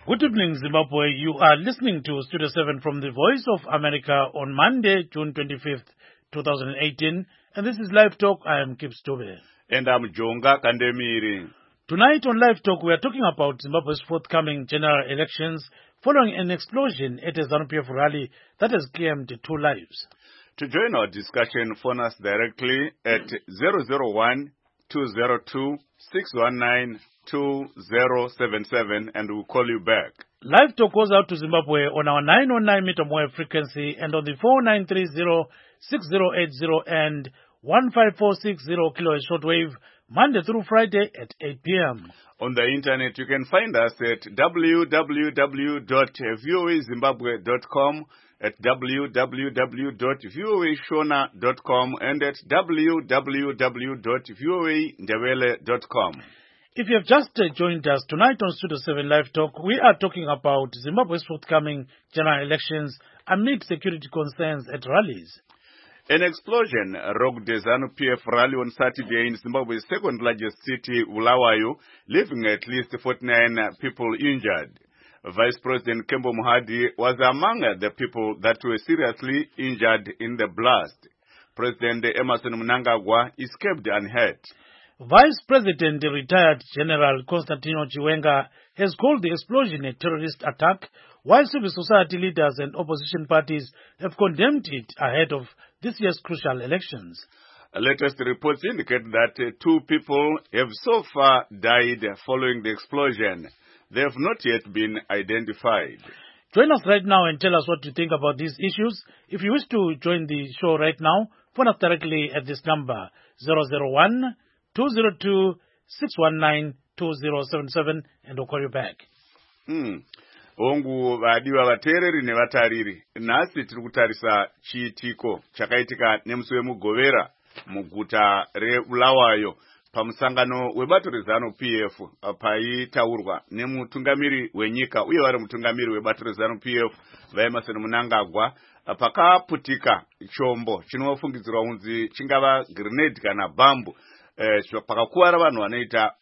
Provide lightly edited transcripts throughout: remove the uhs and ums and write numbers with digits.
Good evening, Zimbabwe. You are listening to Studio 7 from the Voice of America on Monday, June 25th, 2018. And this is Live Talk. I am Kip Stobe. And I'm Jonga Kandemiri. Tonight on Live Talk, we are talking about Zimbabwe's forthcoming general elections following an explosion at a ZANU-PF rally that has claimed 2 lives. To join our discussion, phone us directly at 001-202-619-2077 and we'll call you back. Live Talk goes out to Zimbabwe on our 909 meter wave frequency and on the 4930-6080 and 15460 kilohertz shortwave, Monday through Friday at 8 p.m. On the internet, you can find us at www.voazimbabwe.com, at www.voashona.com, and at www.voandebele.com. If you have just joined us tonight on Studio 7 Live Talk, we are talking about Zimbabwe's forthcoming general elections amid security concerns at rallies. An explosion rocked the ZANU-PF rally on Saturday in Zimbabwe's second largest city, Bulawayo, leaving at least 49 people injured. Vice President Kembo Mohadi was among the people that were seriously injured in the blast. President Emmerson Mnangagwa escaped unhurt. Vice President retired General Constantino Chiwenga has called the explosion a terrorist attack, while civil society leaders and opposition parties have condemned it ahead of this year's crucial elections. Latest reports indicate that 2 people have so far died following the explosion. They have not yet been identified. Join us right now and tell us what you think about these issues. If you wish to join the show right now, phone us directly at this number, 001-202-619-2077, and we'll call you back. Ongu vadiwa vateereri nevatariri, nhasi tiri kutarisa chiitiko chakaitika nemusi wemugovera muguta reBulawayo pamusangano webato reZANU-PF paitaurwa nemutungamiri wenyika uye vari mutungamiri webato reZANU-PF vaEmmerson Mnangagwa. Pakaputika chombo chinofungidzirwa kunzi chingava grenade kana bambu, pakakuwara vanhu vanoita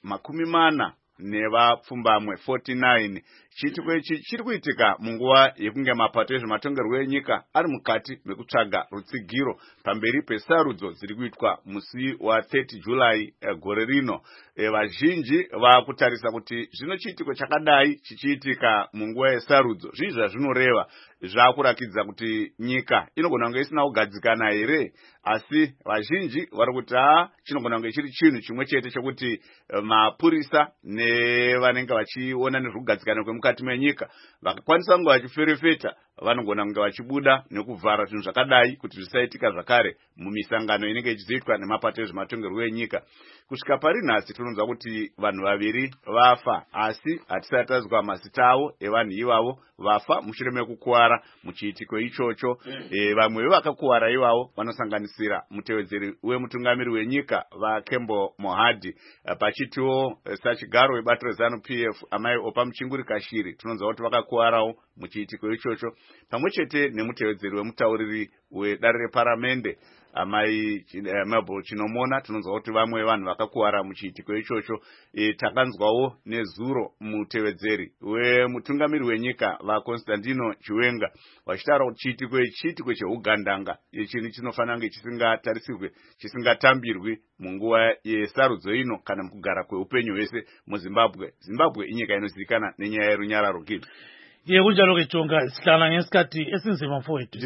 40 nevapfumbamwe 49. Chiitiko ichi chiri kuitika munguva yekunge mapato ezvematongerwo enyika ari mukati mekutsvaga rutsigiro pamberi pesarudzo dziri kuitwa musi wa30 July gore rino. Vazhinji vakutarisa kuti zvino chiitiko chakadai chichiitika munguva yesarudzo zvii zvazvinoreva. Zvakurakidza kuti nyika inogona kunge isina kugadzikana here, asi vazhinji vari kuti chinogona kunge chiri chinhu chimwe chete chokuti mapurisa nevanenge vachiona nezvekugadzikana kwemukati menyika vakakwanisa kunge vachiferefeta vanogona kunge vachibuda nekuvhara zvinhu zvakadai kuti zvisaitika zvakare mumisangano inenge ichizoitwa nemapato ezvematongerwo enyika. Kusvika pari nhasi tinonzwa kuti vanhu 2 vafa, asi hatisati tazwa mazita avo evanhu ivavo vafa mushure mekukuwara muchiitiko ichocho. Vamwe vevakakuwara ivavo vanosanganisira mutevedzeri wemutungamiri wenyika vaKembo Mohadi, pachitiwo sachigaro webato reZANU-PF amai Opa Muchinguri Kashiri tinonzwa kuti vakakuwarawo muchiitiko ichocho, pamwe chete nemutevedzeri wemutauriri wedare reparamende amai Mabel Chinomona tinonzwa kuti vamwe vanhu vakakuwara muchiitiko ichocho. Takanzwawo nezuro mutevedzeri wemutungamiri wenyika vaConstantino Chiwenga vachitaura kuti chiitiko cheugandanga chinhu chinofanira kunge chisingatarisirwe, chisingatambirwi munguva yesarudzo ino kana mukugara kweupenyu hwese muZimbabwe. Zimbabwe inyika inozivikanwa nenyaya yerunyararo. Kunjalo ke Jonga sihlala ngesikhathi esinzima mfowethu.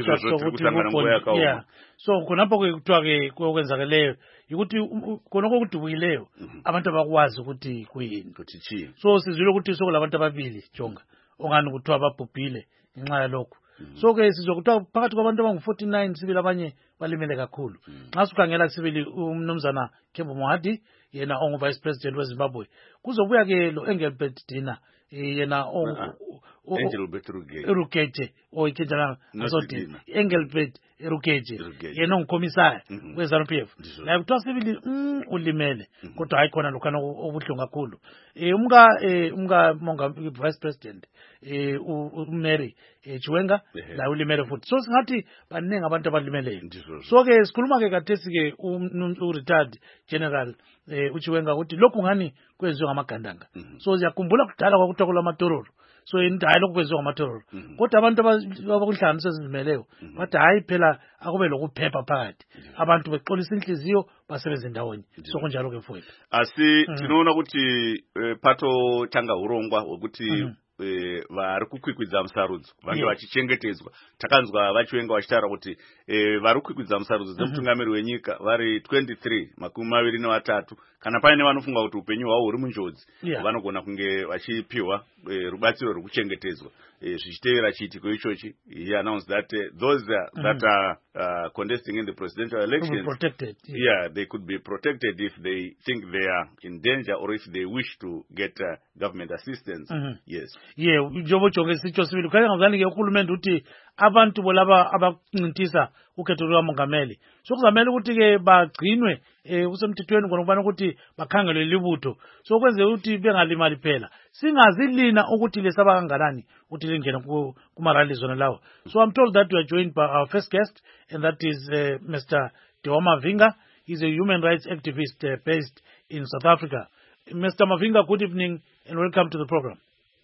So khonapho kuthiwa ke kwenzakeleyo ukuthi khonoko kudubukileyo abantu abakwazi ukuthi kuyini. So sizwile ukuthi sokulabantu ababili Jonga ongani kuthiwa babhubhile ngenxa yalokho. So ke sizokuthiwa phakathi kwabantu abangu49 sibili abanye balimele kakhulu. Nxa sikhangela sibili umnumzana Kembo Mohadi yena ongu Vice President weZimbabwe, kuzobuya ke lo Engelbert Dina yena Engelbert Rukete oyikenjana azoti Engelbert Rukete yena ongukomisari weZANU-PF la kuthiwa sibili ulimele kodwa hayikhona lokhana obuhlungu kakhulu. Umka monga Vice President uMary Chiwenga la ulimele futhi. So singathi baningi abantu abalimeleyo. So ke sikhuluma ke kathesi ke u-retired General uchiwenga ukuthi lokhu ngani kwenziwa ngamagandanga so siyakhumbula kudala kwakuthiwa kulamatororo so hayi lokhu kwenziwa ngamatororo kodwa abantu abakuhlanganisa ezimeleyo bathi hayi phela akube lokuphepha phakathi abantu bexolisa inhliziyo basebenze ndawonye so kunjalo ke mfowethu tinoona ukuthi pato tanga urongwa wekuti vari kukwikwidza musarudzo vange vachichengetedzwa takanzwa vachiwenga vachitaura kuti vari kukwikwidza musarudzo dzemutungamiri wenyika vari 23 kana paine vanofunga kuti upenyu hwavo huri munjodzi vanogona kunge vachipiwa rubatsiro rwekuchengetedzwa zvichitevera chiitiko ichochi. He announced that those that are contesting in the presidential elections, they could be protected if they think they are in danger or if they wish to get government assistance. Yes. Njobo chonge sicho sibili kaya ngazani ke uhulumende uthi abantu bolaba abancintisa ukhetho lwamongameli so kuzamela ukuthi ke bagcinwe usemthethweni ngokubana ukuthi bakhangelwe libutho so kwenze ukuthi bengalimali phela singazilina ukuthi lesaba kanganani uthi lingena kuma rally zona lawo. So I'm told that we are joined by our first guest, and that is Mr. Dewa Mavinga. He's a human rights activist based in South Africa. Mr. Mavinga, good evening and welcome to the program.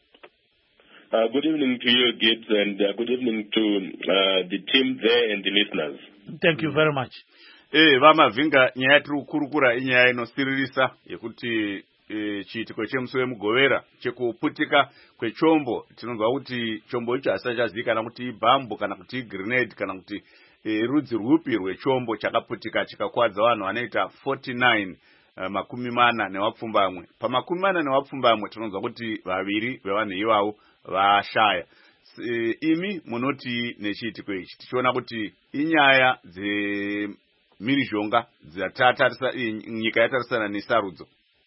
Good evening to you, Gibbs, and good evening to the team there and the listeners. Thank you very much. Vamavinga, nyaya tiri kukurukura inyaya inosiririsa yekuti chiitiko chemusi wemugovera chekuputika kwechombo tinonzwa kuti chombo icho hachichazivikanwa kuti ibhambu kana kuti grenade kana kuti rudzi rwupi rwechombo chakaputika chikakwadza vanhu vanoita 49 40 nevapfumbamwe. Pamakumi 40 nevapfumbamwe tinonzwa kuti vaviri vevanhu ivavo vashaya. Imi munoti nechiitiko ichi tichiona kuti inyaya dzemhirizhonga dzatatarisa nyika yatarisana nesarudzo.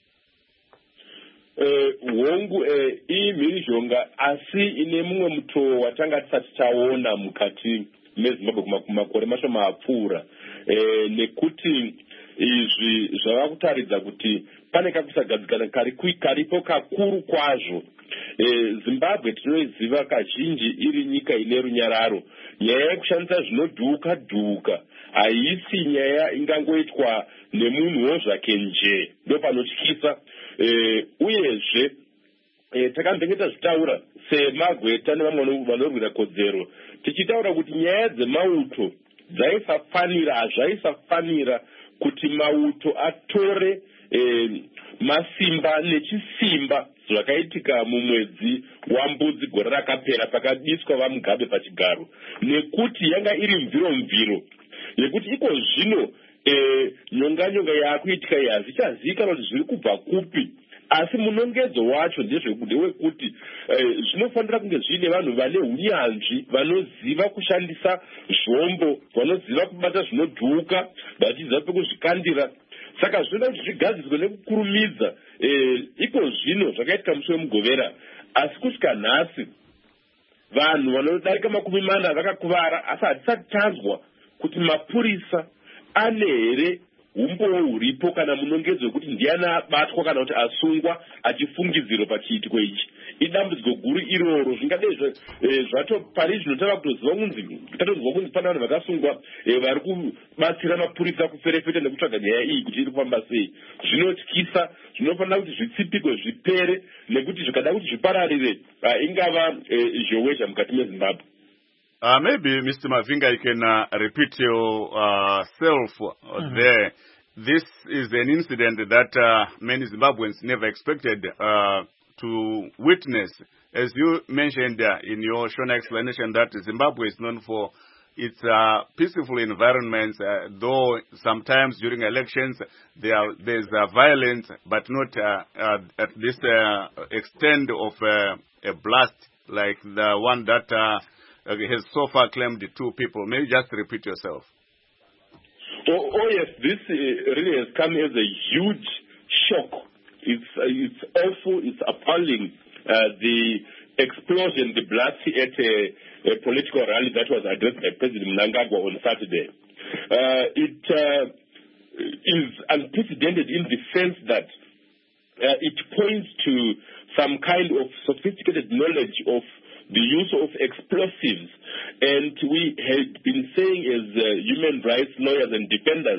Hongu imhirizhonga asi ine mumwe mutoo watanga tisati taona mukati mezimbabwe kumakore mashoma apfuura nekuti izvi zvava kutaridza kuti pane kakusagadzikana karipo kakuru kwazvo. Zimbabwe tinoiziva kazhinji iri nyika ine runyararo. Nyaya yekushandisa zvinodhuka dhuka haisi nyaya ingangoitwa nemunhuwo zvake nje, ndopanotyisa. Uyezve takambengeta zvitaura semagweta nevamwe vanorwira kodzero tichitaura kuti nyaya dzemauto zvaisafanira kuti mauto atore masimba nechisimba zvakaitika mumwedzi wambudzi gore rakapera pakadiswa vamugabe pachigaro, nekuti yanga iri mviro yekuti iko zvino nyonga yakuitika iyi hazvichazivikanwa kuti zviri kubva kupi, asi munongedzo wacho ndewekuti zvinofanira kunge zviine vanhu vane unyanzvi vanoziva kushandisa zvombo, vanoziva kubata zvinodhuka vachiziva pekuzvikandira. Saka zvinoda kuti zvigadzirwe nekukurumidza. Iko zvino zvakaitika musi wemugovera, asi kusvika nhasi vanhu vanodarika 40 vakakuvara, asi hatisati tanzwa kuti mapurisa ane here umbowo huripo kana munongedzo wekuti ndiani abatwa kana kuti asungwa achifungidzirwa pachiitiko ichi. Idambudziko guru iroro. Zvingadei zvatopari zvino tava kutoziva kunzi pana vanhu vakasungwa vari kubatsira mapurisa kuferefeta nekutsvaga nyaya iyi kuti iri kufamba sei. Zvinotyisa, zvinofanira kuti zvitsipikwe zvipere, nekuti zvikada kuti zvipararire ingava zhowezha mukati mezimbabwe. Maybe Mr. Mavinga, you can repeat yourself there. This is an incident that many Zimbabweans never expected to witness. As you mentioned in your short explanation, that Zimbabwe is known for its peaceful environments, though sometimes during elections there's violence, but not at this extent of a blast like the one that has so far claimed 2 people. Maybe just repeat yourself. Oh yes, this really has come as a huge shock. It's awful, it's appalling. The explosion, the blast at a political rally that was addressed by President Mnangagwa on Saturday. It is unprecedented in the sense that it points to some kind of sophisticated knowledge of the use of explosives. And we had been saying as human rights lawyers and defenders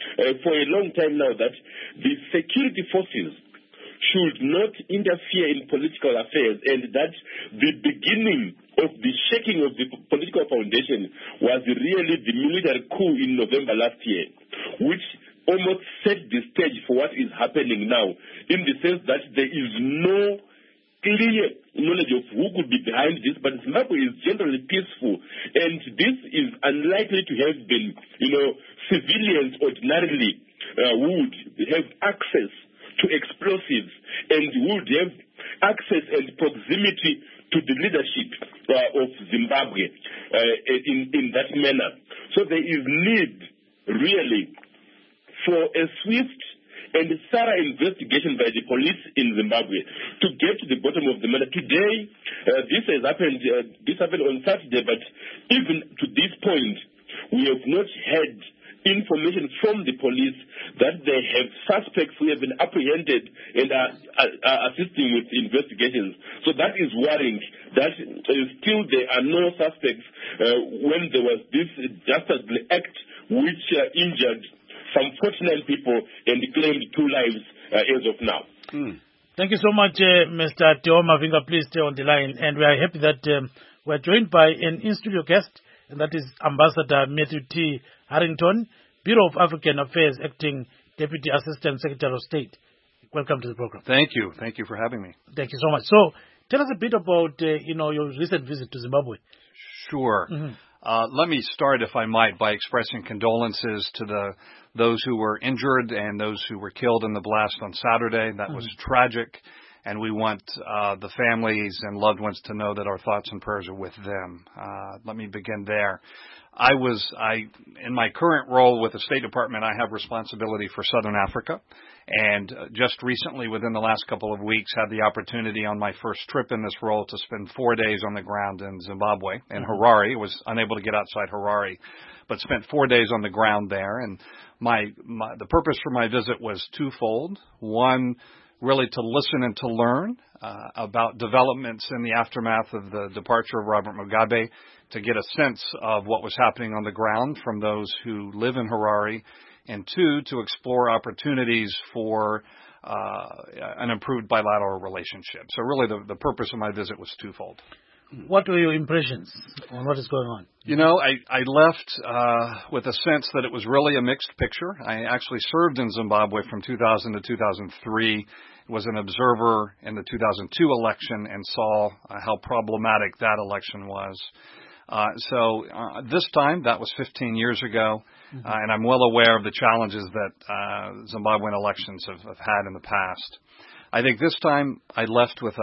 for a long time now that the security forces should not interfere in political affairs, and that the beginning of the shaking of the political foundation was really the military coup in November last year, which almost set the stage for what is happening now, in the sense that there is no clear knowledge of who could be behind this, but Zimbabwe is generally peaceful, and this is unlikely to have been, civilians ordinarily would have access to explosives and would have access and proximity to the leadership of Zimbabwe in that manner. So there is need, really, for a swift and thorough investigation by the police in Zimbabwe to get to the bottom of the matter. Today, this happened on Saturday, but even to this point, we have not had information from the police that they have suspects who have been apprehended and are assisting with investigations. So that is worrying, that still there are no suspects when there was this dastardly act which injured some 49 people and claimed 2 lives as of now. Thank you so much, Mr. Teo Mavinga. Please stay on the line. And we are happy that we are joined by an in-studio guest, and that is Ambassador Matthew T. Harrington, Bureau of African Affairs, Acting Deputy Assistant Secretary of State. Welcome to the program. Thank you. Thank you for having me. Thank you so much. So, tell us a bit about, your recent visit to Zimbabwe. Sure. Let me start, if I might, by expressing condolences to those who were injured and those who were killed in the blast on Saturday. That was tragic, and we want the families and loved ones to know that our thoughts and prayers are with them. Let me begin there. In my current role with the State Department, I have responsibility for Southern Africa, and just recently, within the last couple of weeks, had the opportunity on my first trip in this role to spend 4 days on the ground in Zimbabwe, in Harare. I was unable to get outside Harare, but spent 4 days on the ground there. And the purpose for my visit was twofold. One, really to listen and to learn about developments in the aftermath of the departure of Robert Mugabe, to get a sense of what was happening on the ground from those who live in Harare, and 2, to explore opportunities for an improved bilateral relationship. So really the purpose of my visit was twofold. What were your impressions on what is going on? I left with a sense that it was really a mixed picture. I actually served in Zimbabwe from 2000 to 2003, was an observer in the 2002 election, and saw how problematic that election was. So this time, that was 15 years ago, and I'm well aware of the challenges that Zimbabwean elections have had in the past. I think this time I left with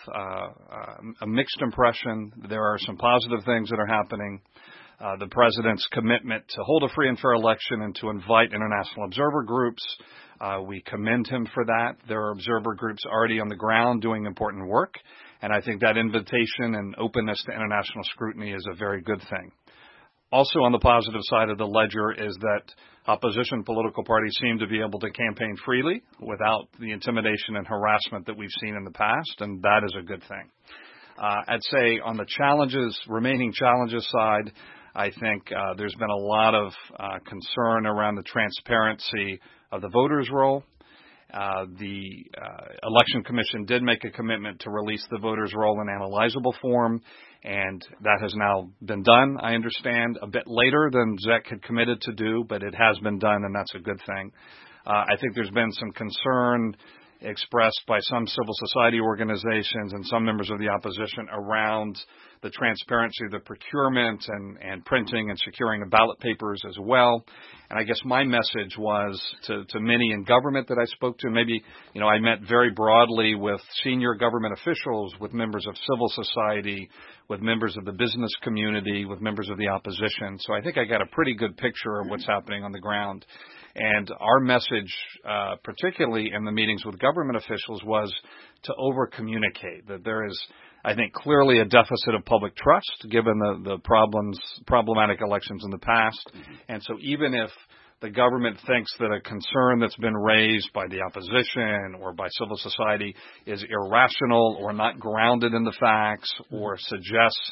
a mixed impression. There are some positive things that are happening. The president's commitment to hold a free and fair election and to invite international observer groups, we commend him for that. There are observer groups already on the ground doing important work, and I think that invitation and openness to international scrutiny is a very good thing. Also on the positive side of the ledger is that opposition political parties seem to be able to campaign freely without the intimidation and harassment that we've seen in the past, and that is a good thing. I'd say on the remaining challenges side, I think there's been a lot of concern around the transparency of the voters' roll. The Election Commission did make a commitment to release the voters' roll in analyzable form, and that has now been done, I understand, a bit later than ZEC had committed to do, but it has been done, and that's a good thing. I think there's been some concern expressed by some civil society organizations and some members of the opposition around the transparency of the procurement and printing and securing of ballot papers as well. And I guess my message was to many in government that I spoke to, maybe, I met very broadly with senior government officials, with members of civil society, with members of the business community, with members of the opposition. So I think I got a pretty good picture of what's happening on the ground. And our message, particularly in the meetings with government officials, was to over-communicate, that there is, I think, clearly a deficit of public trust given the problematic elections in the past. And so even if the government thinks that a concern that's been raised by the opposition or by civil society is irrational or not grounded in the facts or suggests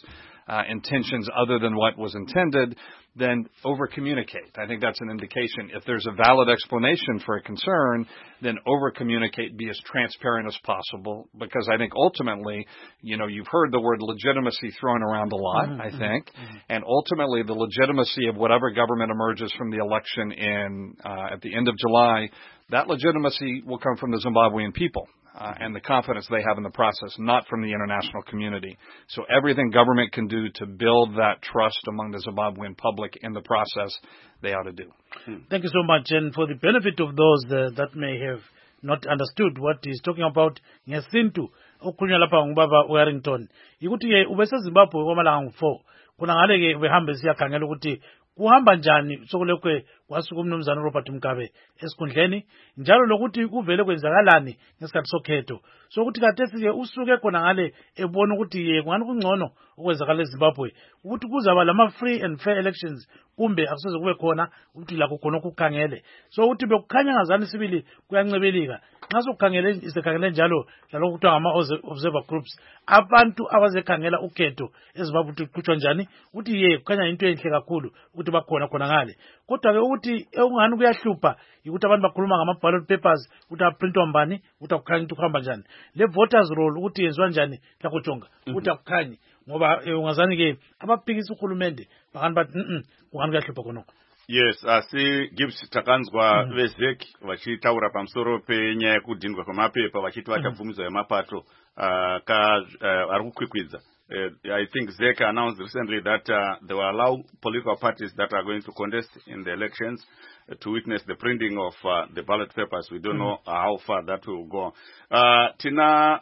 intentions other than what was intended, then over-communicate. I think that's an indication. If there's a valid explanation for a concern, then over-communicate, be as transparent as possible, because I think ultimately, you've heard the word legitimacy thrown around a lot, I think, and ultimately the legitimacy of whatever government emerges from the election at the end of July, that legitimacy will come from the Zimbabwean people. And the confidence they have in the process, not from the international community. So everything government can do to build that trust among the Zimbabwean public in the process, they ought to do. Thank you so much. And for the benefit of those that may have not understood what he's talking about, ngesintu okukhulunywa lapha ngubaba Warrington ikuthi ubeseZimbabwe kwamalanga 4 kuna ngale ke behambe siyakhangela ukuthi kuhamba njani sokulekwe kwasuka umnumzana Robert Mugabe esikhundleni njalo lokuthi kuvele kwenzakalani ngesikhathi sokhetho sokuthi kade ke usuke khona ngale ebona ukuthi kungani kungcono okwenzakala eZimbabwe ukuthi kuzaba lama free and fair elections kumbe akusoze kube khona ukuthi la kukhona ukukhangele so ukuthi bekukhanya ngazani sibili kuyancebelika nxa sokukhangele isekhangele njalo lalokho kuthiwa ngama observer groups abantu abazekhangela ukhetho eZimbabwe kuqhutshwa njani ukuthi kukhanya into enhle kakhulu ukuthi bakhona khona ngale kodwa ke ukuthi ungani kuyahlupha ukuthi abantu bakhuluma ngama ballot papers ukuthi aprintwa mbani ukuthi akukhanya ukuthi kuhamba njani le voters roll ukuthi yenziwa njani la kujonga ukuthi akukhanya ngoba ungazani ke abaphikisa uhulumende bakani bathi kungani kuyahlupha khonokho. Yes, asi Gibbs takanzwa vezek vachitaura pamusoro penyaya yekudhindwa kwemapepa vachiti vachabvumidzwa yemapato ari kukwikwidza. I think ZEC announced recently that they will allow political parties that are going to contest in the elections to witness the printing of the ballot papers. We don't know how far that will go. Tina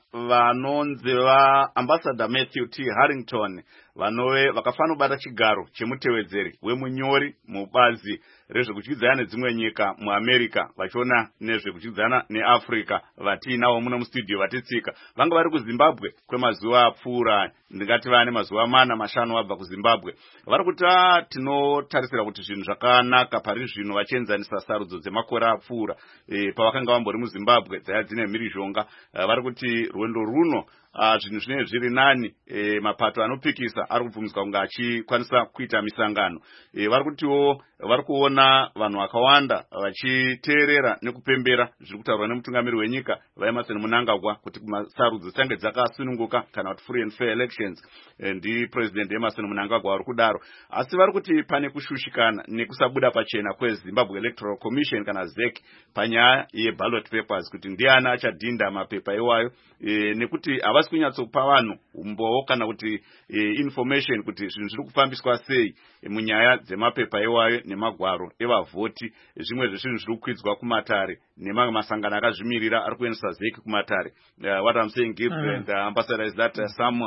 vanonzi Ambassador Matthew T. Harrington vanove vakafana kubata chigaro chemutevedzeri wemunyori mubazi rezvekuchidzana nedzimwe nyika muAmerica vachiona nezvekuchidzana neAfrica vatinawo muno mustudio vatitsika vanga vari kuZimbabwe kwemazuva apfuura ndingati vane mazuva 4-5 vabva kuZimbabwe vari kuti tinotarisira kuti zvinhu zvakanaka pari zvino vachienzanisa sarudzo dzemakore apfuura pavakanga vambori muZimbabwe dzaya dzine mhirizhonga vari kuti rwendo runo zvinhu zvinenge zviri nani mapato anopikisa ari kubvumidzwa kunge achikwanisa kuita misangano vari kutiwo vari kuona vanhu vakawanda vachiteerera nekupembera zviri kutaurwa nemutungamiri wenyika vaEmerson Mnangagwa kuti sarudzo dzange dzakasununguka kana kuti free and fair elections ndipresident Emerson Mnangagwa vari kudaro asi vari kuti pane kushushikana nekusabuda pachena kweZimbabwe Electoral Commission kana ZEC panyaya yeballot papers kuti ndiani achadhinda mapepa iwayo nekuti havasi kunyatsopa vanhu umbowo kana kuti information kuti zvinhu zviri kufambiswa sei munyaya dzemapepa iwayo nemagwaro evavhoti zvimwe zvezvinhu zviri kukwidzwa kumatare nemamwe masangano akazvimirira ari kuendesa ZEC kumatare. What I'm saying, Gibbs and Ambassador, is that some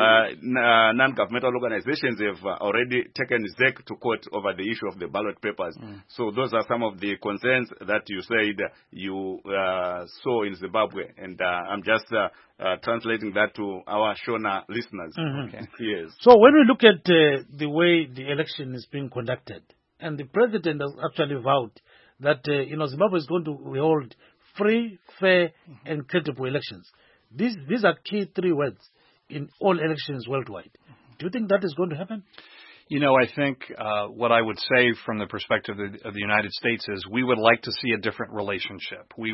non-governmental organizations have already taken ZEC to court over the issue of the ballot papers. So those are some of the concerns that you said you saw in Zimbabwe, and I'm just translating that to our Shona listeners. Okay. Yes. So when we look at the way the election is being conducted, and the president has actually vowed that Zimbabwe is going to hold free, fair, and credible elections. These are key 3 words in all elections worldwide. Do you think that is going to happen? I think what I would say from the perspective of the United States is we would like to see a different relationship. We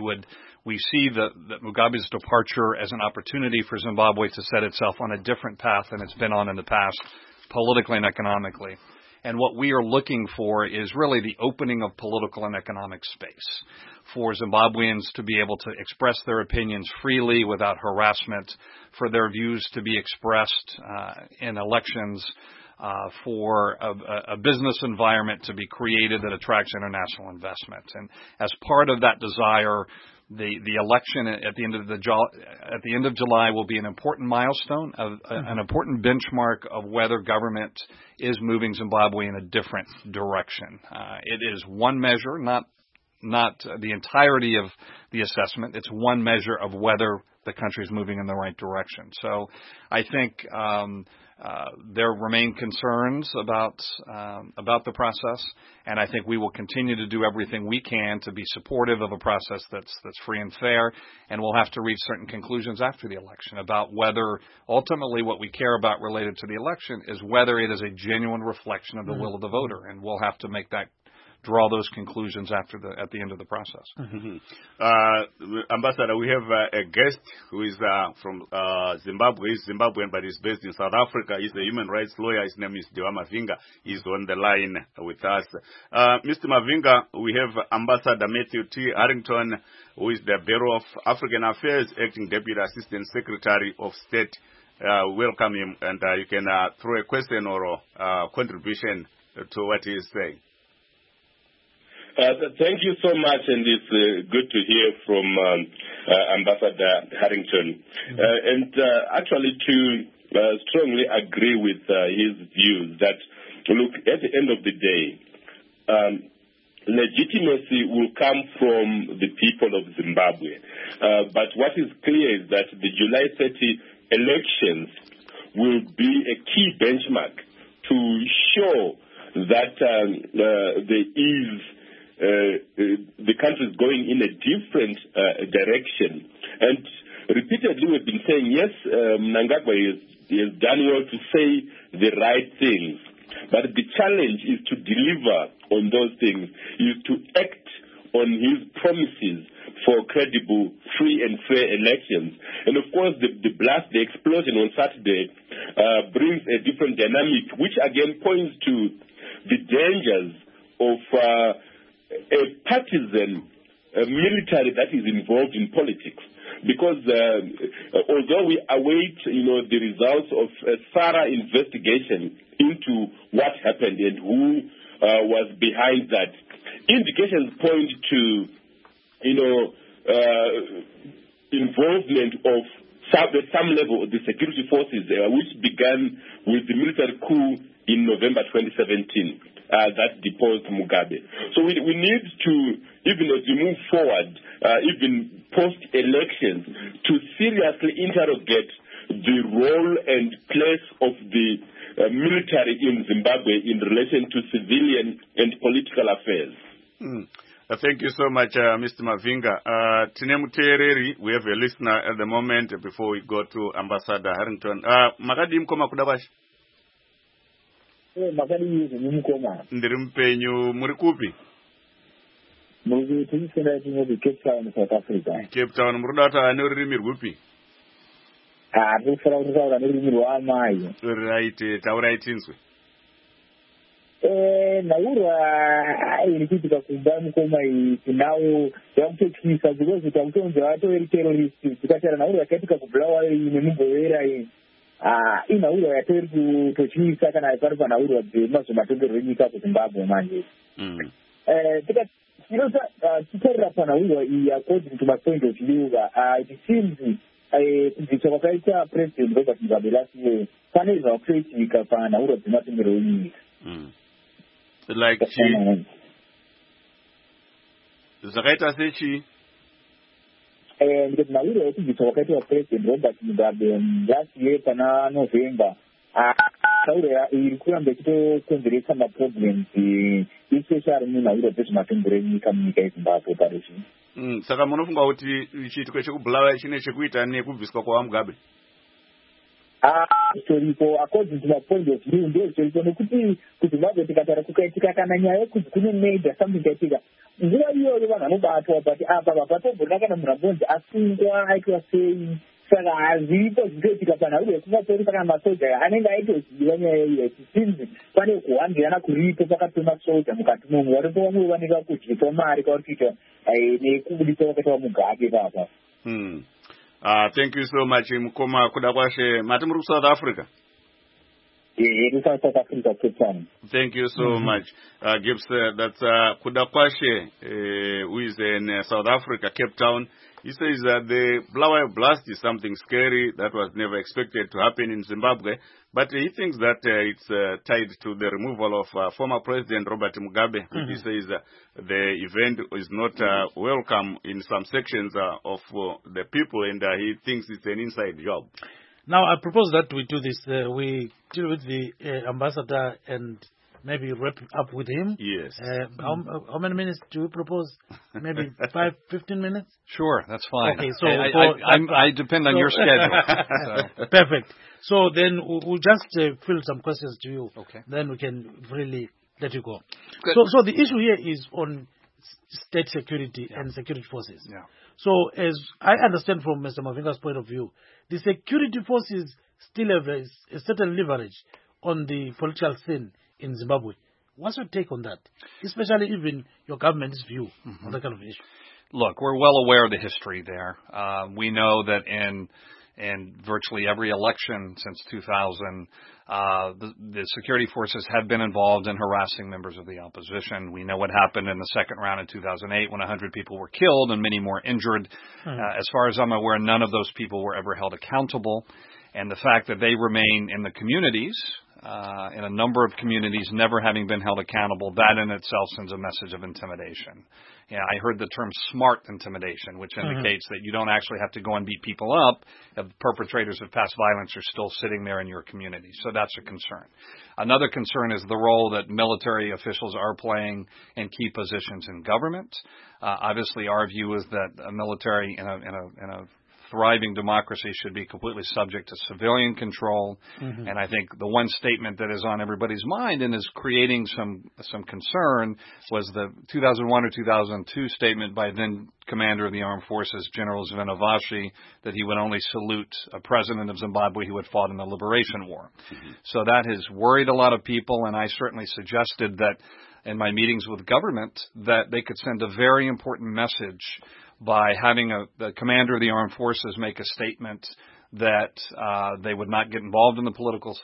see that Mugabe's departure as an opportunity for Zimbabwe to set itself on a different path than it's been on in the past, politically and economically. And what we are looking for is really the opening of political and economic space for Zimbabweans to be able to express their opinions freely without harassment, for their views to be expressed in elections, for a business environment to be created that attracts international investment. And as part of that desire, the election at the end of July will be an important milestone, an important benchmark of whether government is moving Zimbabwe in a different direction. It is one measure, not the entirety of the assessment. It's one measure of whether the country is moving in the right direction. So I think there remain concerns about the process, and I think we will continue to do everything we can to be supportive of a process that's free and fair, and we'll have to reach certain conclusions after the election about whether ultimately what we care about related to the election is whether it is a genuine reflection of the will of the voter, and we'll have to draw those conclusions at the end of the process. Ambassador, we have a guest who is from Zimbabwe. He's Zimbabwean, but he's based in South Africa. He's a human rights lawyer. His name is Dewa Mavinga. He's on the line with us. Mr. Mavinga, we have Ambassador Matthew T. Harrington, who is the Bureau of African Affairs Acting Deputy Assistant Secretary of State. Welcome him, and you can throw a question or contribution to what he is saying. Thank you so much, and it's good to hear from Ambassador Harrington. And actually to strongly agree with his views that, look, at the end of the day, legitimacy will come from the people of Zimbabwe. But what is clear is that the July 30 elections will be a key benchmark to show that the country is going in a different direction. And repeatedly we've been saying, yes, Mnangagwa has done well to say the right things, but the challenge is to deliver on those things, is to act on his promises for credible, free and fair elections. And of course, the explosion on Saturday brings a different dynamic, which again points to the dangers of a partisan military that is involved in politics. Because although we await, the results of a thorough investigation into what happened and who was behind that, indications point to, involvement of some level of the security forces, which began with the military coup in November 2017. That deposed Mugabe. So we need to, even as we move forward, even post-elections, to seriously interrogate the role and place of the military in Zimbabwe in relation to civilian and political affairs. Thank you so much, Mr. Mavinga. Tine Mutereri, we have a listener at the moment before we go to Ambassador Harrington. Makadi mkoma kudabashi? Ndiri mpenyu muri kupi? Muri tinisenda tinozi Cape Town, South Africa. Cape Town, muri data nerurimi rwupi? Rufara kutaura nerurimi rwaamai. Right, taurai tinzwe. Naura iri kuitika kumba mukoma nawo yakutotyisa because takutonza vatori terrorists tikatara naura yakaitika kubulawa nemugowera inaura yatori kutotyisa kana pari panaura dzemazomatongerwo enyika kuZimbabwe manje. Titarira panaura iyi according to my point of view, it seems kubvisa kwakaita President Robert Mugabe last year panoizva kutoitika panaura dzematongerwo enyika. Like Zakaita Sechi. Because Nauru kubvisa kwakaitwa President Robert Mugabe last year pana November. Nauru iri kuramba ichitokonzeresa maproblems especially munauro dzezvematongerwo enyika munyika yeZimbabwe parizvi. Saka munofunga kuti chiitiko chekubulawa chine chekuita nekubviswa kwaMugabe? Choripo according to my point of view ndio choripo nekuti kuZimbabwe tikaitika kana nyaya yekuti kune major something yaitika nguva iyoyo vanhu vanobatwa but apa patobhona kana munhu ambonzi asungwa aitwa sei. Saka hazvipo zvinoitika panauro yekumatorisa kana masoja anenge aitoziva nyaya iyo sinzi pane kuhambirana kuripo pakati pemasoja mukati momwe varipo vamwe vaneka kudyiwa mari kwavari kuita nekubudisa wakaitwa Mugabe papa. Thank you so much, Mukoma Kudakwashe. Mati muri South Africa? South Africa, Cape Town. Thank you so much. Gibbs, that's Kudakwashe, who is in South Africa, Cape Town. He says that the Bulawayo blast is something scary that was never expected to happen in Zimbabwe, but he thinks that it's tied to the removal of former President Robert Mugabe. He says the event is not welcome in some sections of the people, and he thinks it's an inside job. Now, I propose that we do this. We deal with the ambassador and maybe wrap up with him. Yes. How many minutes do you propose? Maybe 15 minutes? Sure, that's fine. Okay, so I depend on your schedule. So. Perfect. So then we'll just fill some questions to you. Okay. Then we can really let you go. Good. So the issue here is on state security and security forces. Yeah. So as I understand from Mr. Mavinga's point of view, the security forces still have a certain leverage on the political scene in Zimbabwe. What's your take on that? Especially even your government's view on that kind of issue. Look, we're well aware of the history there. We know that in virtually every election since 2000, the security forces have been involved in harassing members of the opposition. We know what happened in the second round in 2008 when 100 people were killed and many more injured. As far as I'm aware, none of those people were ever held accountable. And the fact that they remain in the communities, in a number of communities, never having been held accountable, that in itself sends a message of intimidation. Yeah, I heard the term smart intimidation, which indicates that you don't actually have to go and beat people up if perpetrators of past violence are still sitting there in your community. So that's a concern. Another concern is the role that military officials are playing in key positions in government. Obviously, our view is that a military in a thriving democracy should be completely subject to civilian control. And I think the one statement that is on everybody's mind and is creating some concern was the 2001 or 2002 statement by then Commander of the Armed Forces, General Zvinavashi, that he would only salute a president of Zimbabwe who had fought in the Liberation War. So that has worried a lot of people, and I certainly suggested that in my meetings with government that they could send a very important message by having the commander of the armed forces make a statement that they would not get involved in the political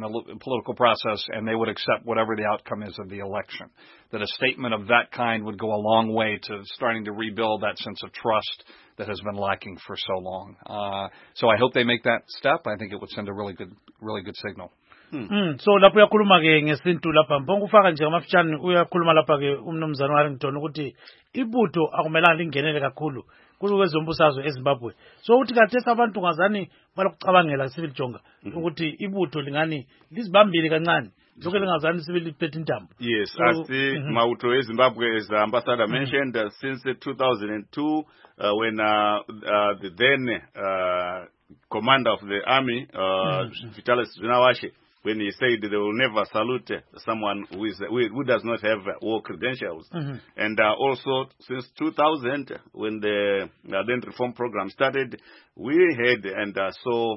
process, and they would accept whatever the outcome is of the election. That a statement of that kind would go a long way to starting to rebuild that sense of trust that has been lacking for so long. So I hope they make that step. I think it would send a really good signal. So lapho uyakhuluma ke ngesintu lapha ngifaka nje ngamafitshane uyakhuluma lapha ke umnumzana Harrington ukuthi ibutho akumelanga lingenele kakhulu kwezombusazwe eZimbabwe. So uthi kathesa abantu ngazani balokucabangela sibili jonga ukuthi ibutho lingani lizibambile kancane lokho lingazani sibili liphethe intambo. Yes, as the mauto eZimbabwe, as the ambassador mentioned, since 2002 when the then commander of the army Vitalis Zvinavashi, when he said they will never salute someone who does not have war credentials. And also since 2000, when the then reform program started, we had and saw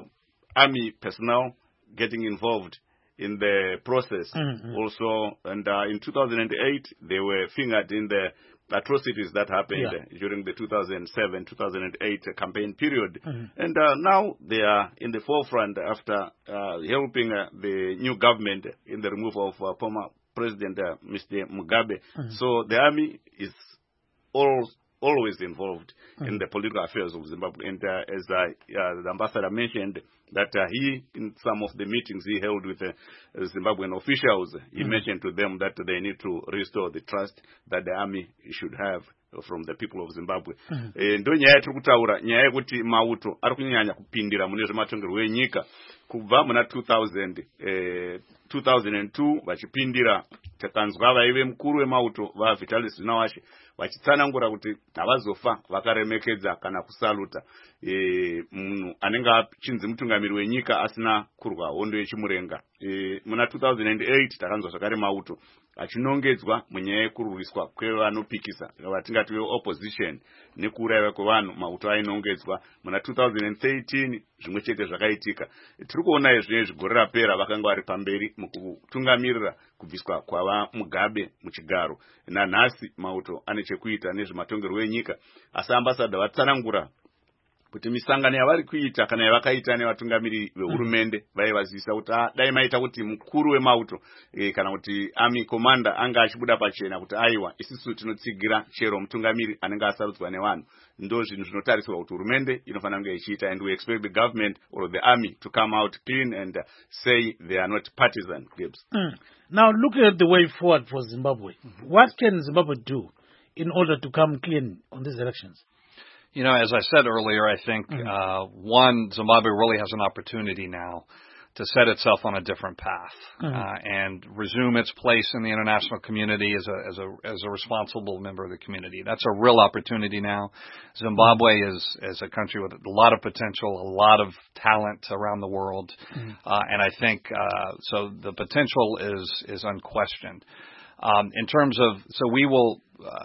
army personnel getting involved in the process also. And in 2008, they were fingered in the atrocities that happened during the 2007-2008 campaign period. And now they are in the forefront after helping the new government in the removal of former President Mr. Mugabe. So the army is always involved in the political affairs of Zimbabwe. And as the ambassador mentioned, that he, in some of the meetings he held with Zimbabwean officials, he mentioned to them that they need to restore the trust that the army should have from the people of Zimbabwe. Ndo nyaya tiri kutaura nyaya yekuti mauto ari kunyanya kupindira mune zvematongerwo enyika kubva muna 2002 vachipindira takanzwa vaive mukuru wemauto vaVitalis Zvinavashi vachitsanangura kuti havazofa vakaremekedza kana kusaluta munhu anenge achinzi mutungamiri wenyika asina kurwa hondo yechimurenga. Muna 2008 takanzwa zvakare mauto achinongedzwa munyaya yekurwiswa kwevanopikisa vatingati opposition nekuurayiwa kwevanhu. Mauto ainongedzwa muna 2013 zvimwe chete zvakaitika. Tiri kuona izvi zvigore rapera vakanga vari pamberi mukutungamirira kubviswa kwava Mugabe muchigaro. Nanhasi mauto ane chekuita nezvematongerwo enyika, asi ambassador vatsanangura kuti misangano yavari kuita kana yavakaita nevatungamiri vehurumende vaivazivisa kuti dai maita kuti mukuru wemauto kana kuti army commander anga achibuda pachena kuti aiwa isusu tinotsigira chero mutungamiri anenge asarudzwa nevanhu, ndo zvinhu zvinotarisirwa kuti hurumende inofanira kunge ichiita, and we expect the government or the army to come out clean and say they are not partisan. Now looking at the way forward for Zimbabwe, what can Zimbabwe do in order to come clean on these elections? You know, as I said earlier, I think, one, Zimbabwe really has an opportunity now to set itself on a different path and resume its place in the international community as a responsible member of the community. That's a real opportunity now. Zimbabwe is a country with a lot of potential, a lot of talent around the world, and I think so the potential is unquestioned. In terms of, so we will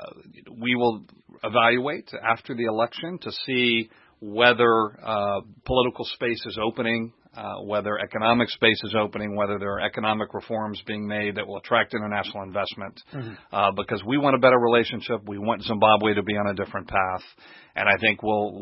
evaluate after the election to see whether political space is opening, whether economic space is opening, whether there are economic reforms being made that will attract international investment, because we want a better relationship. We want Zimbabwe to be on a different path, and I think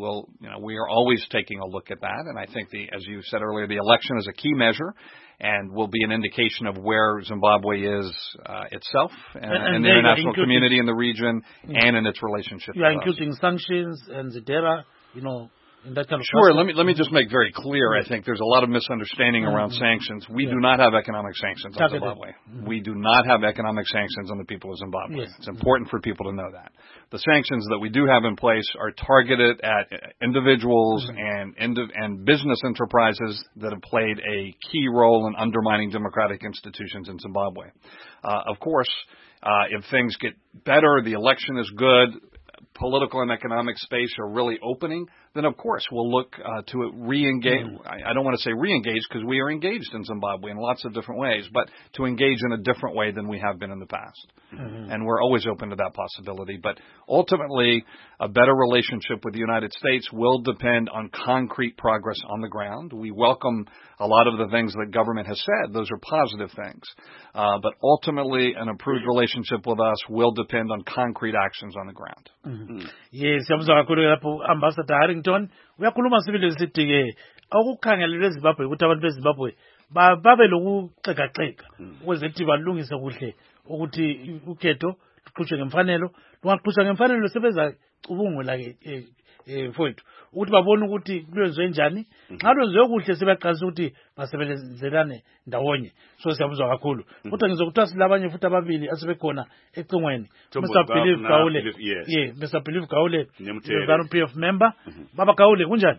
we are always taking a look at that. And I think as you said earlier, the election is a key measure and will be an indication of where Zimbabwe is itself and the international community in the region and in its relationship. You are including sanctions and Zedera, in that kind of Sure. Let me just make very clear. I think there's a lot of misunderstanding around sanctions. We do not have economic sanctions on Zimbabwe. We do not have economic sanctions on the people of Zimbabwe. Yes. It's important for people to know that. The sanctions that we do have in place are targeted at individuals and business enterprises that have played a key role in undermining democratic institutions in Zimbabwe. Of course, if things get better, the election is good, political and economic space are really opening, then of course we'll look to re-engage. I don't want to say re-engage because we are engaged in Zimbabwe in lots of different ways, but to engage in a different way than we have been in the past. And we're always open to that possibility. But ultimately, a better relationship with the United States will depend on concrete progress on the ground. We welcome a lot of the things that government has said. Those are positive things. But ultimately, an improved relationship with us will depend on concrete actions on the ground. Yes, Ambassador Harrington, uyakhuluma sibili sithi okukhangelelwe eZimbabwe ukuthi abantu beZimbabwe babe lokuxeka ukwenzethi balungise kuhle ukuthi ukhetho luqhutshwe ngemfanelo, lungaqhutshwa ngemfanelo sebeza cubungula ke mfowethu ukuthi babone ukuthi lwenziwe njani. Nxa lwenziwe kuhle sebaqalisa ukuthi basebenzelane ndawonye. So siyabuzwa kakhulu. Kodwa ngizokuthiwa silabanye futhi ababili asebekhona ecingweni. Mr. Believe Gaule. Yeah, Mr. Believe Gaule, the ZANU-PF member. Baba Gaule, kunjani?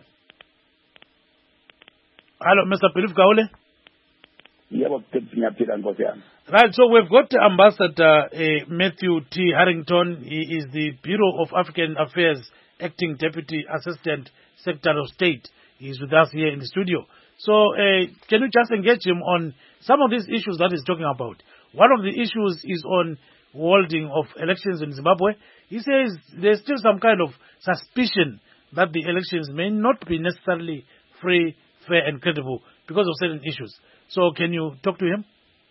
Hello, Mr. Believe Gaule. Right, so we've got Ambassador Matthew T. Harrington. He is the Bureau of African Affairs Acting Deputy Assistant Secretary of State. He's with us here in the studio. So can you just engage him on some of these issues that he's talking about? One of the issues is on holding of elections in Zimbabwe. He says there's still some kind of suspicion that the elections may not be necessarily free, fair and credible because of certain issues. So can you talk to him?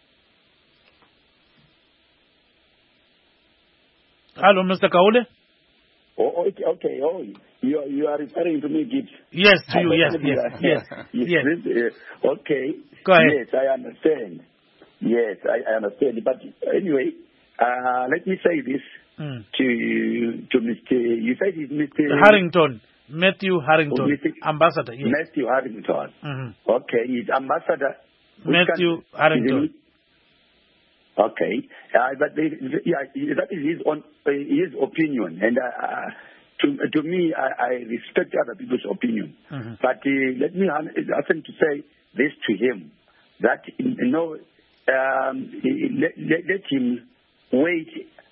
Hello, Mr. Kaule. Oh, okay. Oh, you are referring to me, Gibbs? Yes, to you. Yes. Okay. Go ahead. Yes, I understand. Yes, I understand. But anyway, let me say this to Mr. You said it's Mr. Harrington. Matthew Harrington, Ambassador. Yes. Matthew Harrington. Okay, he's Ambassador. Matthew Harrington. Okay, but that is his opinion, and to me, I respect other people's opinion. But let me hasten to say this to him, that let him wait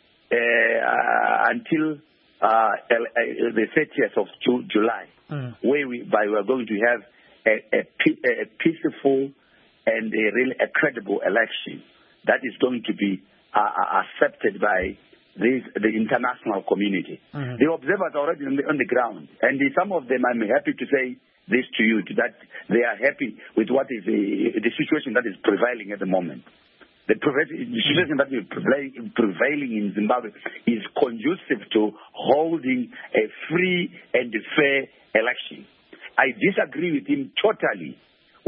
until the 30th of July, where we are going to have a peaceful and a credible election that is going to be accepted by the international community. The observers are already on the ground, and some of them, I'm happy to say this to you, that they are happy with what is the situation that is prevailing at the moment. the situation that is prevailing in Zimbabwe is conducive to holding a free and fair election. I disagree with him totally.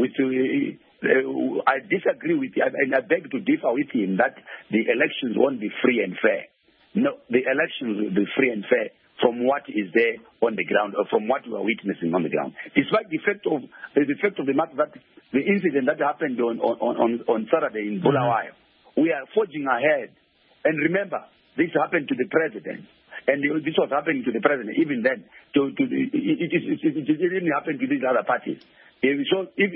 I disagree with him, and I beg to differ with him that the elections won't be free and fair. No, the elections will be free and fair from what is there on the ground, or from what we are witnessing on the ground. Despite the fact of the matter that the incident that happened on Saturday in Bulawayo, we are forging ahead. And remember, this happened to the president. And this was happening to the president even then. It didn't happen to these other parties. So if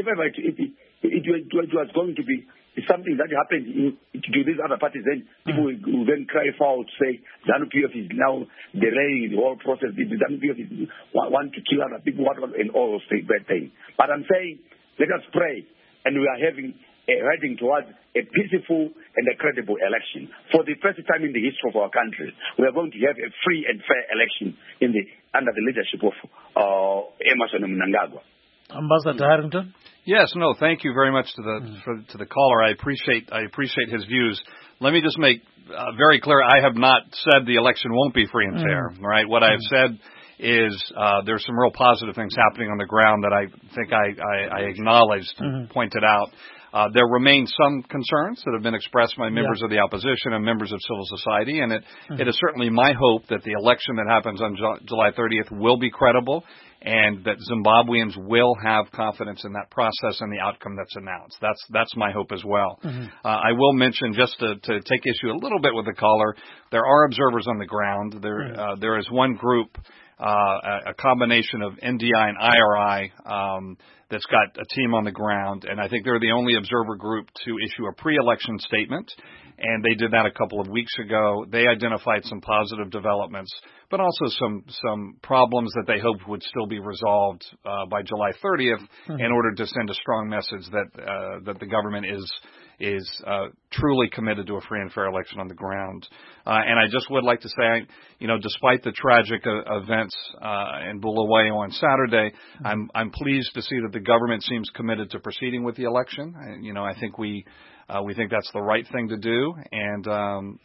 it was going to be something that happened to these other parties, then people will then cry foul to say ZANU-PF is now delaying the whole process. ZANU-PF is want to kill other people and all those bad things. But I'm saying, let us pray, and we are heading towards a peaceful and a credible election. For the first time in the history of our country, we are going to have a free and fair election under the leadership of Emmerson Mnangagwa. Ambassador Harrington? Yes, no, thank you very much to the caller. I appreciate his views. Let me just make very clear, I have not said the election won't be free and fair, right? What I have said is there's some real positive things happening on the ground that I think I acknowledged and pointed out. There remain some concerns that have been expressed by members of the opposition and members of civil society, and it is certainly my hope that the election that happens on July 30th will be credible and that Zimbabweans will have confidence in that process and the outcome that's announced. That's my hope as well. I will mention, just to take issue a little bit with the caller, there are observers on the ground. There is one group, a combination of NDI and IRI, that's got a team on the ground, and I think they're the only observer group to issue a pre-election statement, and they did that a couple of weeks ago. They identified some positive developments, but also some problems that they hoped would still be resolved by July 30th in order to send a strong message that the government is truly committed to a free and fair election on the ground. And I just would like to say, despite the tragic events in Bulawayo on Saturday, I'm pleased to see that the government seems committed to proceeding with the election. I think we think that's the right thing to do, and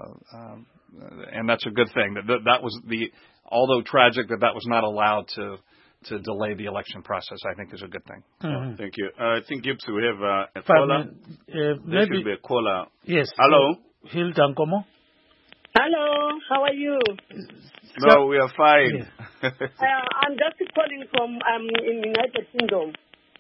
that's a good thing. That was although tragic, that was not allowed to delay the election process, I think is a good thing. Thank you. I think, Gibbs, we have a caller. There should be a caller. Yes. Hello? Hilda Nkomo. Hello, how are you? No, we are fine. I'm just calling from in United Kingdom.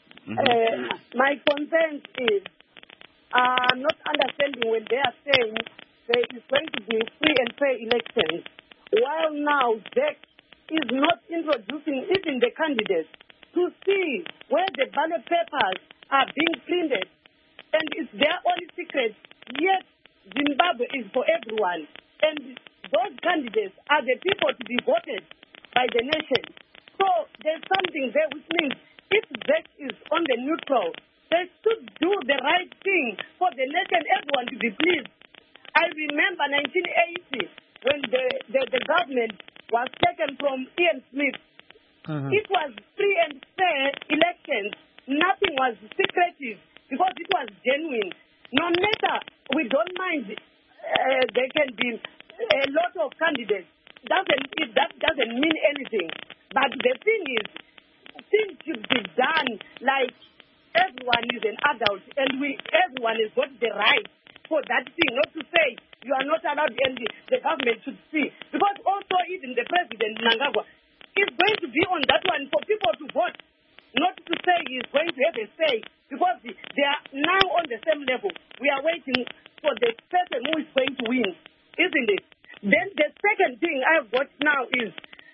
My concern is I'm not understanding when they are saying there is going to be free and fair elections, while now ZEC is not introducing even the candidates to see where the ballot papers are being printed, and it's their only secret. Yet Zimbabwe is for everyone, and those candidates are the people to be voted by the nation. So there's something there which means if ZEC is on the neutral, they should do the right thing for the nation, everyone to be pleased. I remember 1980 when the government was taken from Ian Smith. It was free and fair elections. Nothing was secretive because it was genuine. No matter, we don't mind there can be a lot of candidates. That doesn't mean anything. But the thing is, things should be done like everyone is an adult and everyone has got the right for that thing, not to say you are not allowed and the government should see. Because also even the president, Mnangagwa, is going to be on that one for people to vote, not to say he's going to have a say, because they are now on the same level. We are waiting for the person who is going to win, isn't it? Then the second thing I've got now is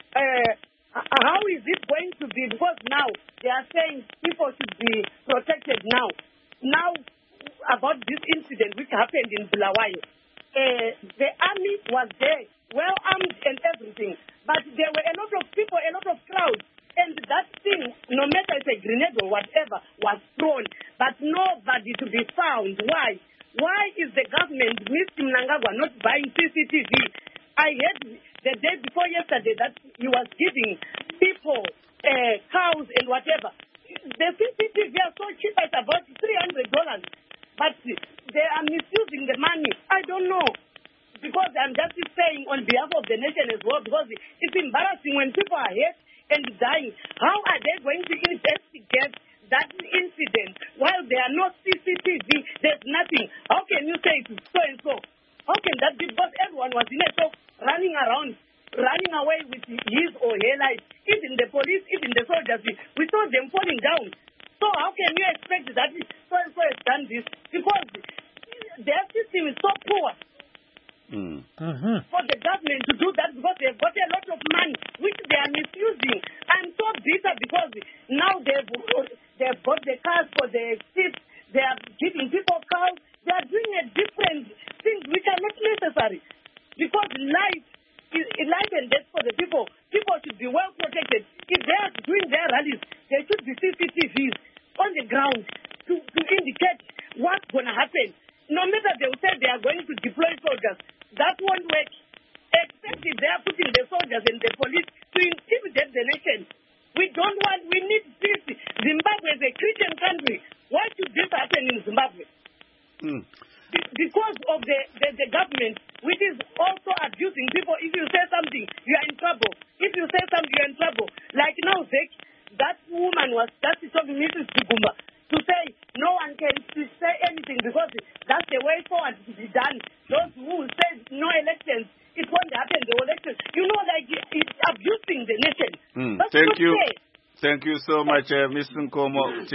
how is it going to be? Because now they are saying people should be protected now. Now, about this incident which happened in Bulawayo, the army was there, well armed and everything, but there were a lot of people, a lot of crowds, and that thing, no matter it's a grenade or whatever, was thrown, but nobody to be found. Why? Why is the government, Mr. Mnangagwa, not buying CCTV? I heard the day before yesterday that he was giving people cows and whatever. The CCTV are so cheap, it's about $300. But the because it's embarrassing when people are hurt and dying. How are they going to investigate that incident while there are no CCTV? There's nothing. How can you say it's so and so? How can that be? Because everyone was in a shop running around, running away with his or her life. Even the police, even the soldiers, we saw them falling down. So how can you expect that so and so has done this? Because their system is so poor. For the government to do that, because they've got a lot of money which they are misusing. I'm so bitter because now they've got the cars for the seats. They are giving people cars. They are doing a different things which are not necessary. Because life and death for the people should be well protected. If they are doing their rallies, there should be CCTVs on the ground to indicate what's going to happen. No matter they will say they are going to deploy soldiers, that won't work. Except if they are putting the soldiers and the police to intimidate the nation. We need this. Zimbabwe is a Christian country. Why should this happen in Zimbabwe? Because of the government, which is also abusing people. If you say something, you are in trouble. If you say something, you are in trouble. Like now, that woman was talking Mrs. Duguma to say no one can say anything because that's the way forward to be done. Those who say no elections, it won't happen, the elections. You know, like it's abusing the nation. Thank you. Thank you so much, Mr. Nkomo.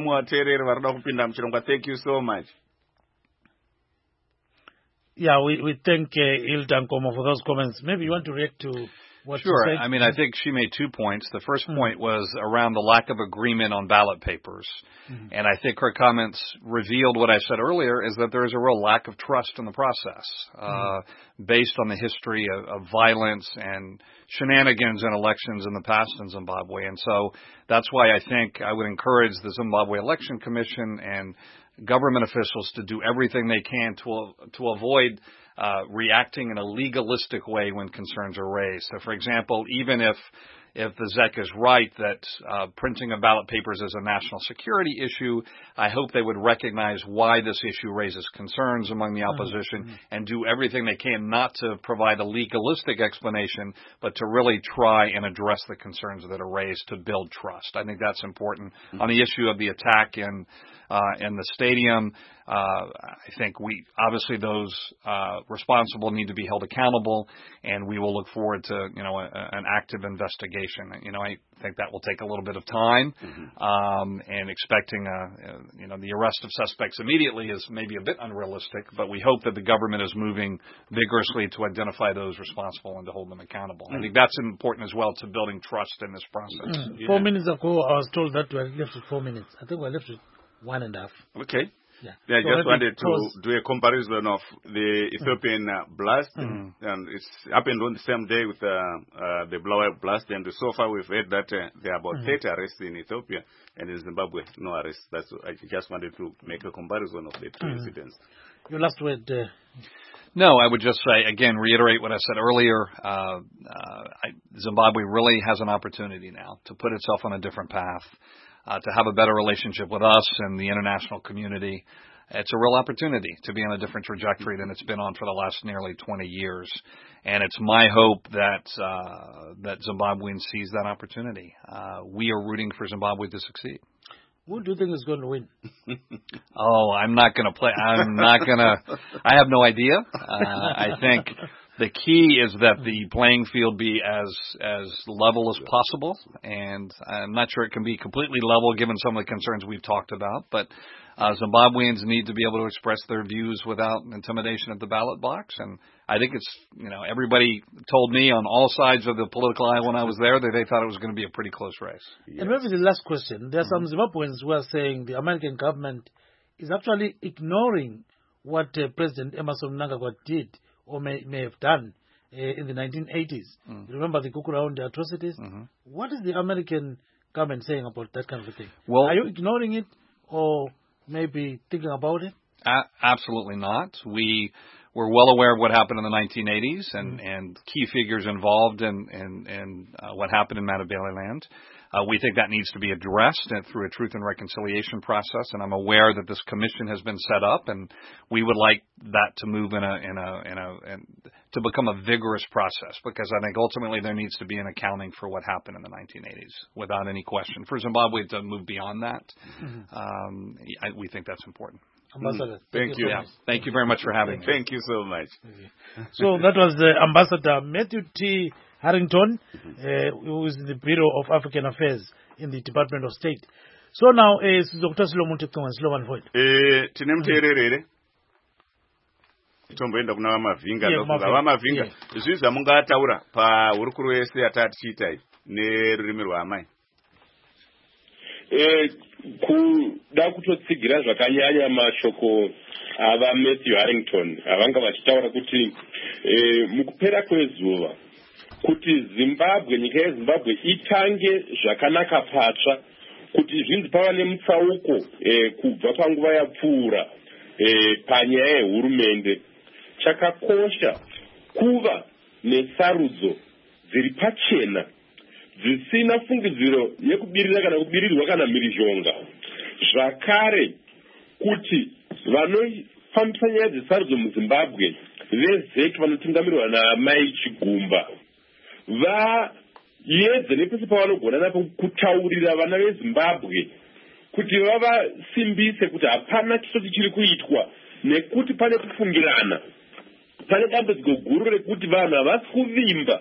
Thank you so much. Yeah, we thank Hilda Nkomo for those comments. Maybe you want to react to what Sure. she said? I mean, I think she made 2 points. The first point was around the lack of agreement on ballot papers. And I think her comments revealed what I said earlier, is that there is a real lack of trust in the process, based on the history of violence and shenanigans in elections in the past in Zimbabwe. And so that's why I think I would encourage the Zimbabwe Election Commission and government officials to do everything they can to avoid reacting in a legalistic way when concerns are raised. So, for example, even if the ZEC is right that printing of ballot papers is a national security issue, I hope they would recognize why this issue raises concerns among the opposition and do everything they can not to provide a legalistic explanation, but to really try and address the concerns that are raised to build trust. I think that's important. On the issue of the attack in the stadium, I think obviously those responsible need to be held accountable, and we will look forward to an active investigation. I think that will take a little bit of time, and expecting the arrest of suspects immediately is maybe a bit unrealistic. But we hope that the government is moving vigorously to identify those responsible and to hold them accountable. I think that's important as well to building trust in this process. 4 minutes ago, I was told that we are left with 4 minutes. I think we're left with 1.5. Okay. Yeah. I just wanted to do a comparison of the Ethiopian blast, and it's happened on the same day with the Blair blast, and so far we've heard that there are about 30 arrests in Ethiopia, and in Zimbabwe, no arrests. I just wanted to make a comparison of the two incidents. Your last word. No, I would just say, again, reiterate what I said earlier. Zimbabwe really has an opportunity now to put itself on a different path, to have a better relationship with us and the international community. It's a real opportunity to be on a different trajectory than it's been on for the last nearly 20 years. And it's my hope that Zimbabweans seize that opportunity. We are rooting for Zimbabwe to succeed. Who do you think is going to win? I'm not going to play. I have no idea. I think the key is that the playing field be as level as possible, and I'm not sure it can be completely level given some of the concerns we've talked about, but Zimbabweans need to be able to express their views without intimidation at the ballot box, and I think it's, everybody told me on all sides of the political aisle when I was there that they thought it was going to be a pretty close race. Yes. And maybe the last question. There are some Zimbabweans who are saying the American government is actually ignoring what President Emerson Mnangagwa did or may have done in the 1980s. Remember the Kukuraunde atrocities? What is the American government saying about that kind of a thing? Well, are you ignoring it or maybe thinking about it? Absolutely not. We were well aware of what happened in the 1980s and key figures involved in what happened in Matabeleland. We think that needs to be addressed through a truth and reconciliation process, and I'm aware that this commission has been set up, and we would like that to move to become a vigorous process, because I think ultimately there needs to be an accounting for what happened in the 1980s, without any question. For Zimbabwe to move beyond that, we think that's important. Ambassador, thank you. Yeah. Thank you very much for having me. Thank you so much. So that was the Ambassador Matthew T. Harrington, who is in the Bureau of African Affairs in the Department of State. So now, Dr. Solomon Tiktonga, Slovan Void. Tinemterere. Tomboenda kuna vamavinga ndokuva vamavinga zvinhu zvamungataura pahurukuru yese yatatichiita nerurimi rwaamai. Kuda kutotsigira zvakanyanya mashoko ava Matthew Harrington avanga vachitaura kuti mukupera kwezuva kuti Zimbabwe, nyika yeZimbabwe itange zvakanaka patsva, kuti zvinzi pava nemutsauko kubva panguva yapfuura panyaya yehurumende. Chakakosha kuva nesarudzo dziri pachena dzisina fungidziro yekubirira kana kubirirwa kana mhirizhonga. Zvakare kuti vanofambisa nyaya dzesarudzo muZimbabwe vezeki vanotungamirwa naMai Chigumba vaedze nepese pavanogona napo kutaurira vana veZimbabwe kuti vavasimbise kuti hapana chisoti chiri kuitwa, nekuti pane kufungirana, pane dambudziko guru rekuti vanhu havasi kuvimba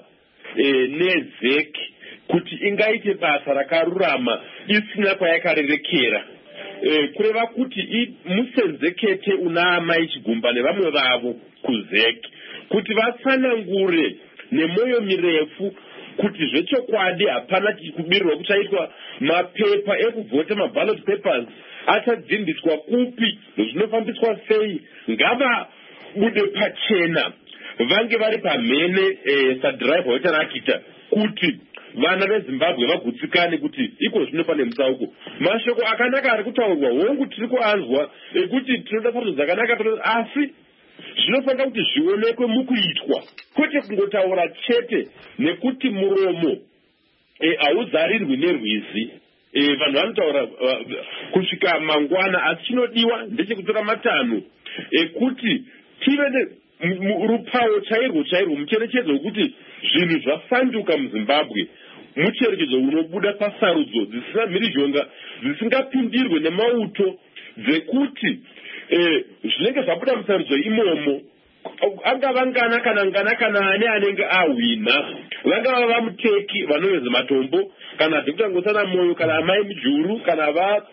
nezeki kuti ingaite basa rakarurama isina kwayakarerekera, kureva kuti musenzekete una Amai Chigumba nevamwe vavo kuzeki kuti vatsanangure nemwoyo mirefu kuti zvechokwadi hapana kubirirwa kuchaitwa mapepa ekuvhota, maballot papers achadzimbiswa kupi, zvinofambiswa sei, ngavabude pachena, vange vari pamhene sadrive wetarakita kuti vana veZimbabwe vagutsikane kuti iko zvino pane mutsauko. Mashoko akanaka ari kutaurwa, hongu tiri kuanzwa ekuti tinoda sarudzo dzakanaka, asi zvinofanira kuti zvionekwe mukuitwa, kwete kungotaura chete, nekuti muromo hauzarirwi nerwizi. Vanhu vanotaura kusvika mangwana, asi chinodiwa ndechekutora matanho ekuti tive rupawo chairwo mucherechedzo wekuti zvinhu zvasanduka muZimbabwe, mucherechedzo unobuda pasarudzo dzisina mhirizhonga, dzisingapindirwe nemauto, dzekuti zvinenge zvabuda musarudzo imomo, angava ngana kana ane anenge ahwina, vangava vamuteki vanoveza matombo, kana Dr. Ngosana Moyo, kana Amai Mujuru, kana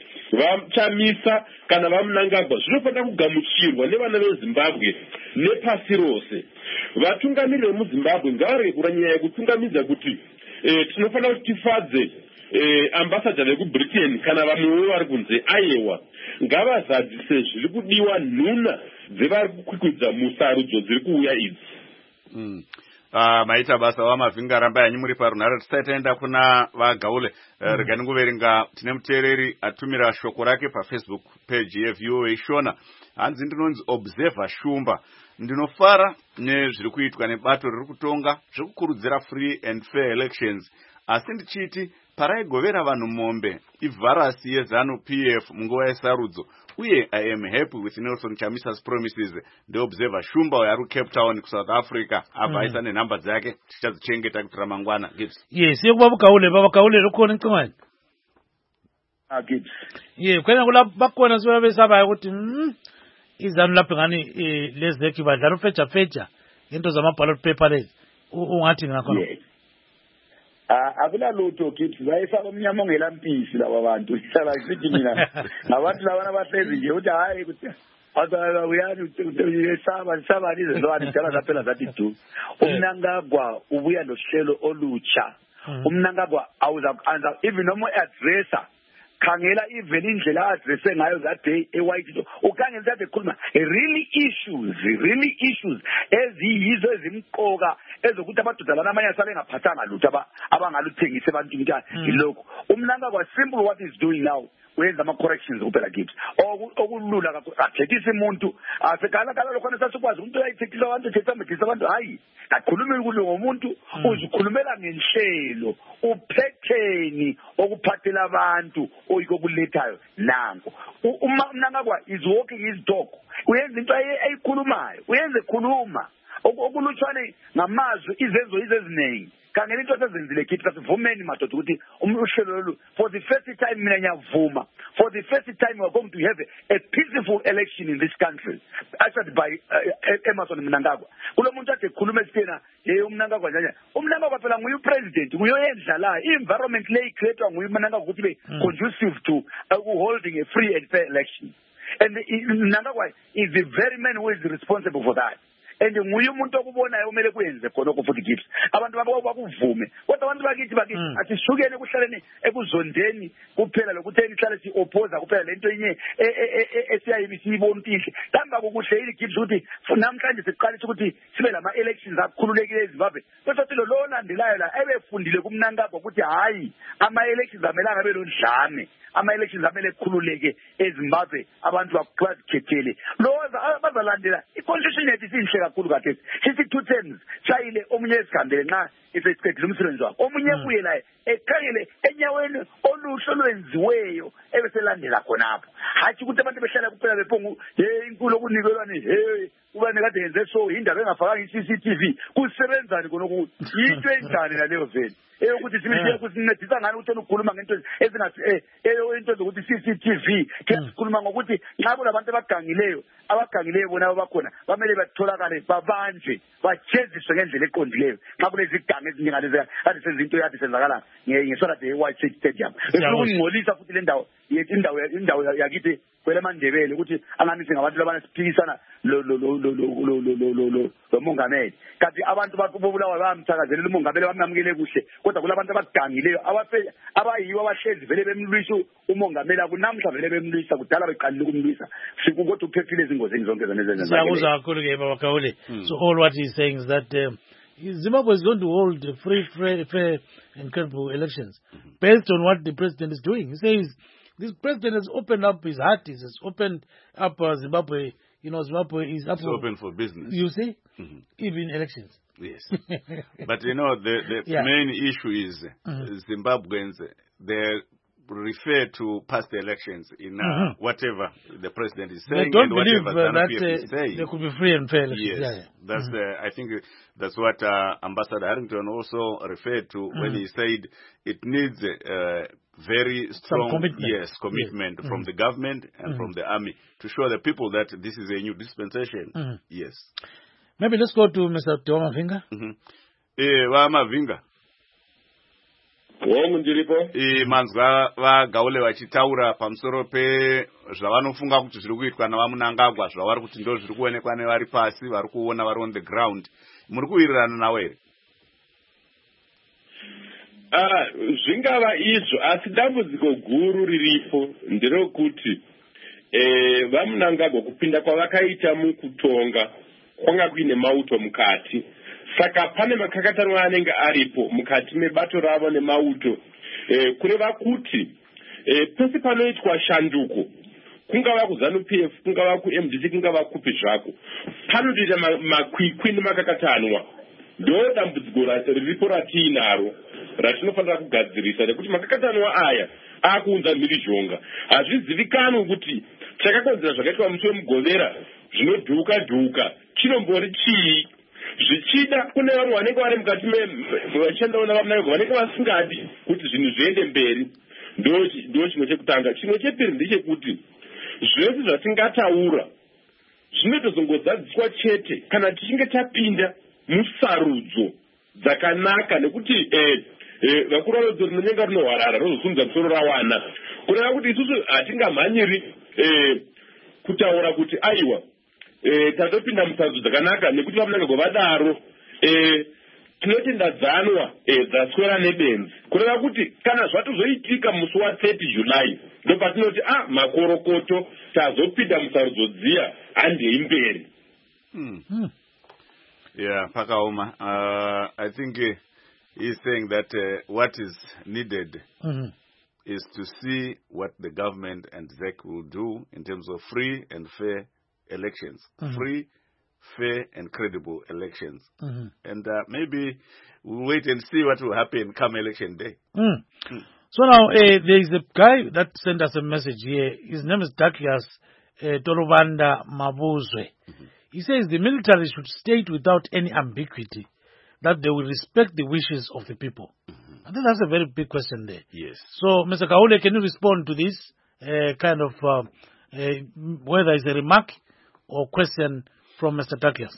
vachamisa, kana vamunangagwa, zvinofanira kugamuchirwa nevana veZimbabwe nepasi rose. Vatungamiriri vemuZimbabwe ngavarege kuranyanya yekutungamidza kuti tinofanira kuti tifadze ambassador vekuBritain kana vamwewo vari kunze ayewa, ngavazadzise zviri kudiwa nhuna dzevari kukwikwidza musarudzo dziri kuuya idzi. Maita basa wamavinga ramba yanyu muri parunhare. Tisati taenda kuna vagaule, regani nguverenga tine muteereri atumira shoko rake paFacebook page yeVOA Shona. Hanzi ndinonzi Observer Shumba. Ndinofara nezviri kuitwa nebato riri kutonga zvekukurudzira free and fair elections, asi ndichiti paraigovera vanhu mombe ivharasi yeZanu PF munguva yesarudzo, uye I am happy with Nelson Chamisa's promises. The Observer Shumba wari Cape Town kuSouth Africa abvaisa nenhamba dzake, tichadzichengeta kuti ramangwana. Yes, yekuba vakaule rukoni ncingwane. Kwena kula bakona siba besaba ukuthi izanu lapho ngani lezeki badlala ufecha into zamaballot paper lezi ungathi ngakhona. Akula lutho kithi bayifaka umnyama ongelampisi laba bantu, hlala sithi mina ngabantu labana bahlezi nje uthi hayi ukuthi azala uyani usaba lizezwane njalo zaphela zathi du. Umnangagwa ubuya nohlelo olutsha. Umnangagwa awuza even noma addresser khangela even indlela addresse ngayo that day eWhite ukhangela that ekhuluma really issues eziyizo ezimqoka ezokuthi abadoda lana amanye asale ngaphathanga lutho abangaluthengise abantu ukuthi ilokho umnanga kwa simple what is doing now wenza ama corrections kuphela kithi okulula kakhulu athethisa umuntu asekala lokho nesasukwazi umuntu ayithethisa abantu hayi akhulume kulo ngomuntu uzikhulumela ngenhlelo uphetheni okuphathela abantu oyiko kulethayo nanko uMnangagwa is walking his dog uyenza into ayikhulumayo uyenze khuluma okulutshwane ngamazwi izenzo izeziningi kangela into esezenzile kithi kasivumeni madoda ukuthi umhlelo lolu for the first time mina ngiyavuma for the first time we are going to have a peaceful election in this country ushered by Emmerson Mnangagwa kulo muntu ade khuluma esithena uMnangagwa njani uMnangagwa phela nguye president nguyoyendlalayo environment le created nguye uMnangagwa ukuthi be conducive to holding a free and fair election and Mnangagwa is the very man who is responsible for that and nguye umuntu okubonayo kumele kwenze khona okufuthi gift abantu bakuvume kodwa abantu bakithi asishukene kuhlaleni ekuzondeni kuphela lokutheni ihlale si oppose kuphela lento inye esiyayibisibona inhle tamba kokuhle ili gift ukuthi namhlanje siqalisa ukuthi sibe lama elections akukhululekile eZimbabwe bese lo olandelayo la ebefundile kuMnangagwa ukuthi hayi ama elections amelanga belondlame ama elections amele kukhululeke eZimbabwe abantu bakukhethele loza bazalandela iconstitution yethu sinhle kakhulu kahle sithi 2 terms shayile omunye esigambele nxa isecedile umsebenzi wakhe omunye kuye la ekhangele enyaweni oluhlo lwenziweyo ebeselandela khonapho hathi ukuthi abantu behlala kuphela bephongu inkulu okunikelwane ubani kade yenze so indaba engafakanga iCCTV kusebenzani khona ukuthi into enjani la leyo vele ukuthi sibe kusincedisa ngani ukuthi ukukhuluma ngento ezingathi into zokuthi CCTV sikhuluma ngokuthi nxa kulabantu abagangileyo bona bakhona bamele batholakale babanje bajeziswe ngendlela eqondileyo nxa kunezigangi eziningalezi kade sezinto yathi senzakala ngesona de White City Stadium ukungcolisa futhi le ndawo yethi indawo yakithi kweleMandebele ukuthi angani singabantu labanesiphikisana lo mongameli kanti abantu bakubulawa bamthakazelela umongameli bamnamukele kuhle kodwa kulabantu abagangileyo abayiwo abahlezi vele bemlwisa umongameli akunamhla vele bemlwisa kudala beqalile ukumlwisa sikukodwa uphephile ezingozini zonke zenezenza siyakuza kakhulu ke baba Gaule so all what he's saying is that Zimbabwe is going to hold free, fair and credible elections based on what the president is doing. He says this president has opened up his heart, he has opened up Zimbabwe. You know, Zimbabwe is open for business. You see? Even elections. Yes. But you know, the main issue is Zimbabweans, they refer to past elections in whatever the president is saying. They don't and believe that is saying. There could be free and fair elections. Yes. That's I think that's what Ambassador Harrington also referred to when he said it needs very strong commitment from the government and from the army to show the people that this is a new dispensation. Yes. Maybe let's go to Mr. Tewa Mavinga. Mavinga. Manzwa vaGaule vachitaura pamusoro zvavanofunga kuti zviri kuitwa navaMnangagwa zvavari kuti ndo zviri kuonekwa nevari pasi vari kuona vari on the ground. Muri kuwirirana nawo here? Zvingava izvo asi dambudziko guru riripo nderokuti vaMnangagwa kupinda kwavakaita mukutonga kwanga kuine mauto mukati saka pane makakatanwa anenge aripo mukati mebato ravo nemauto kureva kuti pese panoitwa shanduko kungava kuZANU-PF kungava kuMDC kungava kupi zvako panotoita makwikwi nemakakatanwa ndo dambudziko riripo ratiinaro ratinofanira kugadzirisa nekuti makakatanwa aya akuunza mhirizhonga hazvizivikanwi kuti chakakonzera zvakaitwa musi wemugovera zvinodhuka chinombori chii zvichida kune vamwe vanenge vari mukati vachandaona vaMnangagwa vanenge vasingadi kuti zvinhu zviende mberi ndo chimwe chekutanga. Chimwe chepiri ndechekuti zvese zvatingataura zvinotozongodzadziswa chete kana tichinge tapinda musarudzo dzakanaka nekuti vakuru varodzo rinonyenga rinohwarara rozosunudza musoro rawana kureva kuti isusu hatingamhanyiri kutaura kuti aiwa tatopinda musarudzo dzakanaka nekuti vaMnangagwa vadaro tinotendadzanwa dzaswera nebenzi kureva kuti kana zvatozoitika musi wa30 July ndo patinoti makorokoto tazopinda musarudzo dziya handei mberi. Yeah, Pakaoma. I think he's saying that what is needed is to see what the government and ZEC will do in terms of free and fair elections. Free, fair and credible elections. And maybe we'll wait and see what will happen come election day. So now, there is a guy that sent us a message here. His name is Douglas Torobanda Mabuzwe. He says the military should state without any ambiguity that they will respect the wishes of the people. I think that's a very big question there. Yes. So, Mr. Kaule, can you respond to this whether it's a remark or question from Mr. Douglas?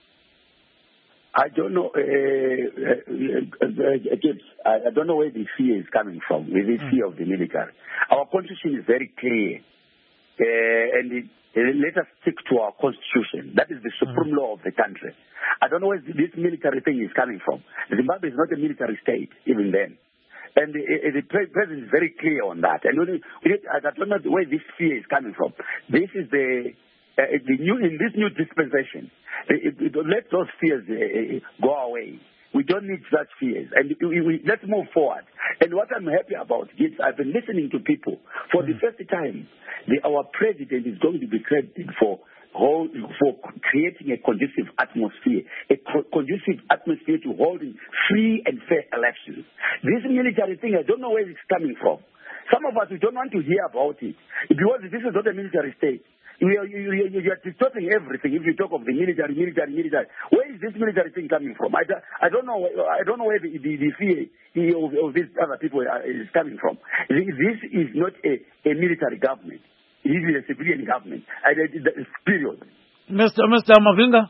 I don't know, I don't know where the fear is coming from, with the fear of the military. Our constitution is very clear, and let us stick to our constitution. That is the supreme law of the country. I don't know where this military thing is coming from. Zimbabwe is not a military state, even then. And the president is very clear on that. And I don't know where this fear is coming from. This is in this new dispensation. Let those fears go away. We don't need such fears. And let's move forward. And what I'm happy about is I've been listening to people. For the first time, our president is going to be credited for creating a conducive atmosphere, to holding free and fair elections. This military thing, I don't know where it's coming from. Some of us, we don't want to hear about it because this is not a military state. You are distorting everything if you talk of the military. Where is this military thing coming from? I don't know where the fear of these other people is coming from. This is not a military government. It is a civilian government. Period. Mr. Mavinga?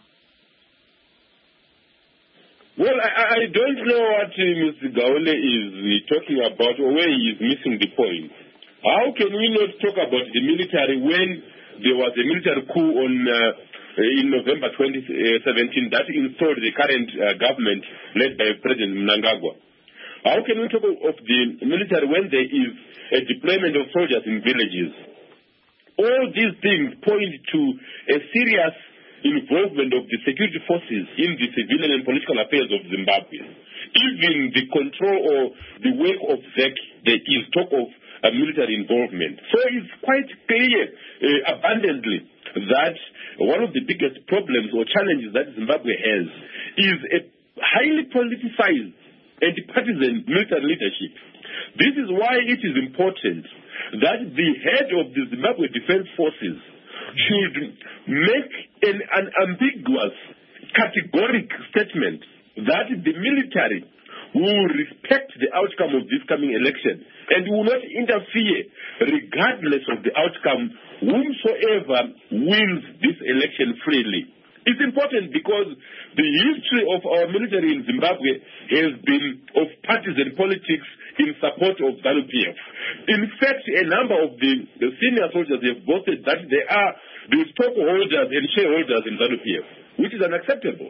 Well, I don't know what Mr. Gaole is talking about or where he is missing the point. How can we not talk about the military when there was a military coup in November 2017 that installed the current government led by President Mnangagwa? How can we talk of the military when there is a deployment of soldiers in villages? All these things point to a serious involvement of the security forces in the civilian and political affairs of Zimbabwe. Even the control or the work of ZEC, there is talk of military involvement. So it's quite clear abundantly that one of the biggest problems or challenges that Zimbabwe has is a highly politicized and partisan military leadership. This is why it is important that the head of the Zimbabwe Defense Forces should make an unambiguous, categoric statement that the military will respect the outcome of this coming election and will not interfere regardless of the outcome whomsoever wins this election freely. It's important because the history of our military in Zimbabwe has been of partisan politics in support of ZANU-PF. In fact, a number of the senior soldiers have boasted that they are the stockholders and shareholders in ZANU-PF, which is unacceptable.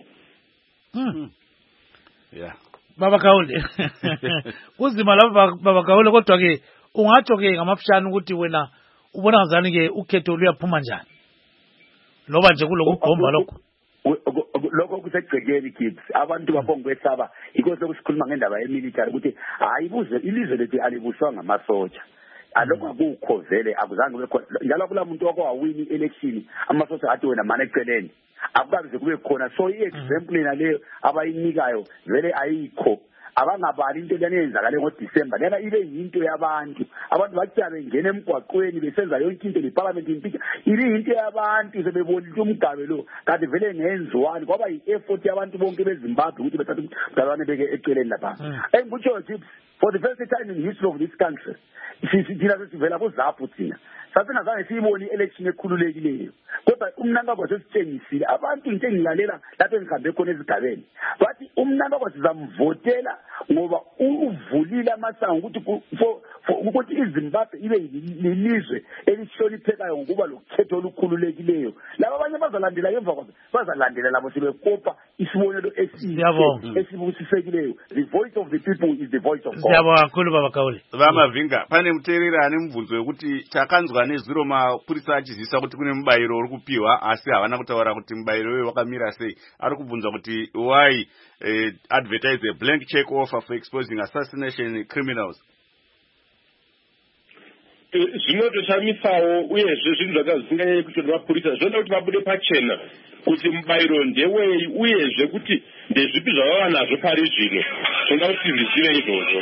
Yeah. Baba Kaule. Uzima lapha Baba Kaule kodwa ke ungatsho ke ngamafishane ukuthi wena ubona ngazani ke ukhetho luyaphuma njani? Loba nje kulokugomba lokho. Lokho kusegcekeni kids abantu babongokwesaba iko sokusikhuluma ngendaba yemilitary ukuthi hayi buze ilizwe lethu alibuswa ngamasotsha. Alokho akukhovele akuzange kube khona njalo kula muntu okwawini election amasotsha athi wena manje eceleni akukabize kube khona so i-example naleyo abayinikayo vele ayikho abangabali into lenenzakale ngoDisemba lena ibe yinto yabantu abantu batsha bengena emgwaqweni besenza yonke into leparliament impikha ibe yinto yabantu sebebonile umgabe lo kanti vele ngenziwani kwaba yi-effort yabantu bonke beZimbabwe ukuthi bethathe umgalwane beke eceleni lapha engikutsho nje for the first time in the history of this country thina sesivela kuZAPU thina sasingazange siyibone i-election ekhululekileyo kodwa uMnangagwa sesitshengisile abantu into engilalela lapho engihambe khona ezigabeni bathi uMnangagwa sizamvotela ngoba uvulile amasango ukuthi iZimbabwe ibe yilizwe elihloniphekayo ngokuba lokhetho olukhululekileyo laba abanye bazalandela emva kwazo bazalandela labo sebekopa isibonelo esibusisekileyo. The voice of the people is the voice of God. Siyabonga kakhulu Baba Kaule. Vamavinga pane muteereri ane mubvunzo wekuti takanzwa nezviro mapurisa achizivisa kuti kune mubayiro uri kupiwa asi havana kutaura kuti mubayiro uyu wakamira sei. Ari kubvunza kuti why advertise a blank check offer for exposing assassination criminals. zvinotoshamisa uyezve zvinhu zvakazvisinganyanye kuitwa nemapurisa zvinoda kuti vabude pachena kuti mubayiro ndewei uyezve kuti ndezvipi zvavava nazvo pari zvino zvinoda kuti zvizive izvozvo.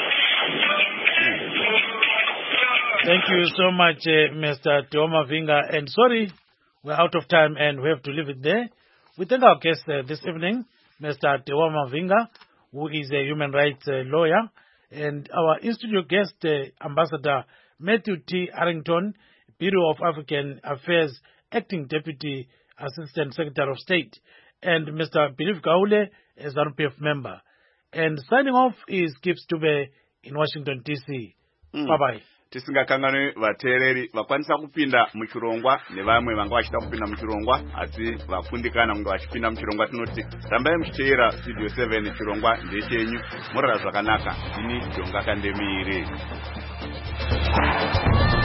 Thank you so much, Mr. Tewa Mavinga. And sorry, we're out of time and we have to leave it there. We thank our guest this evening, Mr. Tewa Mavinga, who is a human rights lawyer, and our in-studio guest, Ambassador Matthew T. Arrington, Bureau of African Affairs, Acting Deputy Assistant Secretary of State, and Mr. Belief Gaule, a ZANU-PF member. And signing off is Gibbs Dube in Washington, D.C. Bye-bye. Tisingakanganwe vateereri vakwanisa kupinda muchirongwa nevamwe vanga vachida kupinda muchirongwa asi vafundikana kunge vachipinda muchirongwa tinoti rambai muchiteera Studio 7 chirongwa ndechenyu murara zvakanaka ini Jonga Kandemire.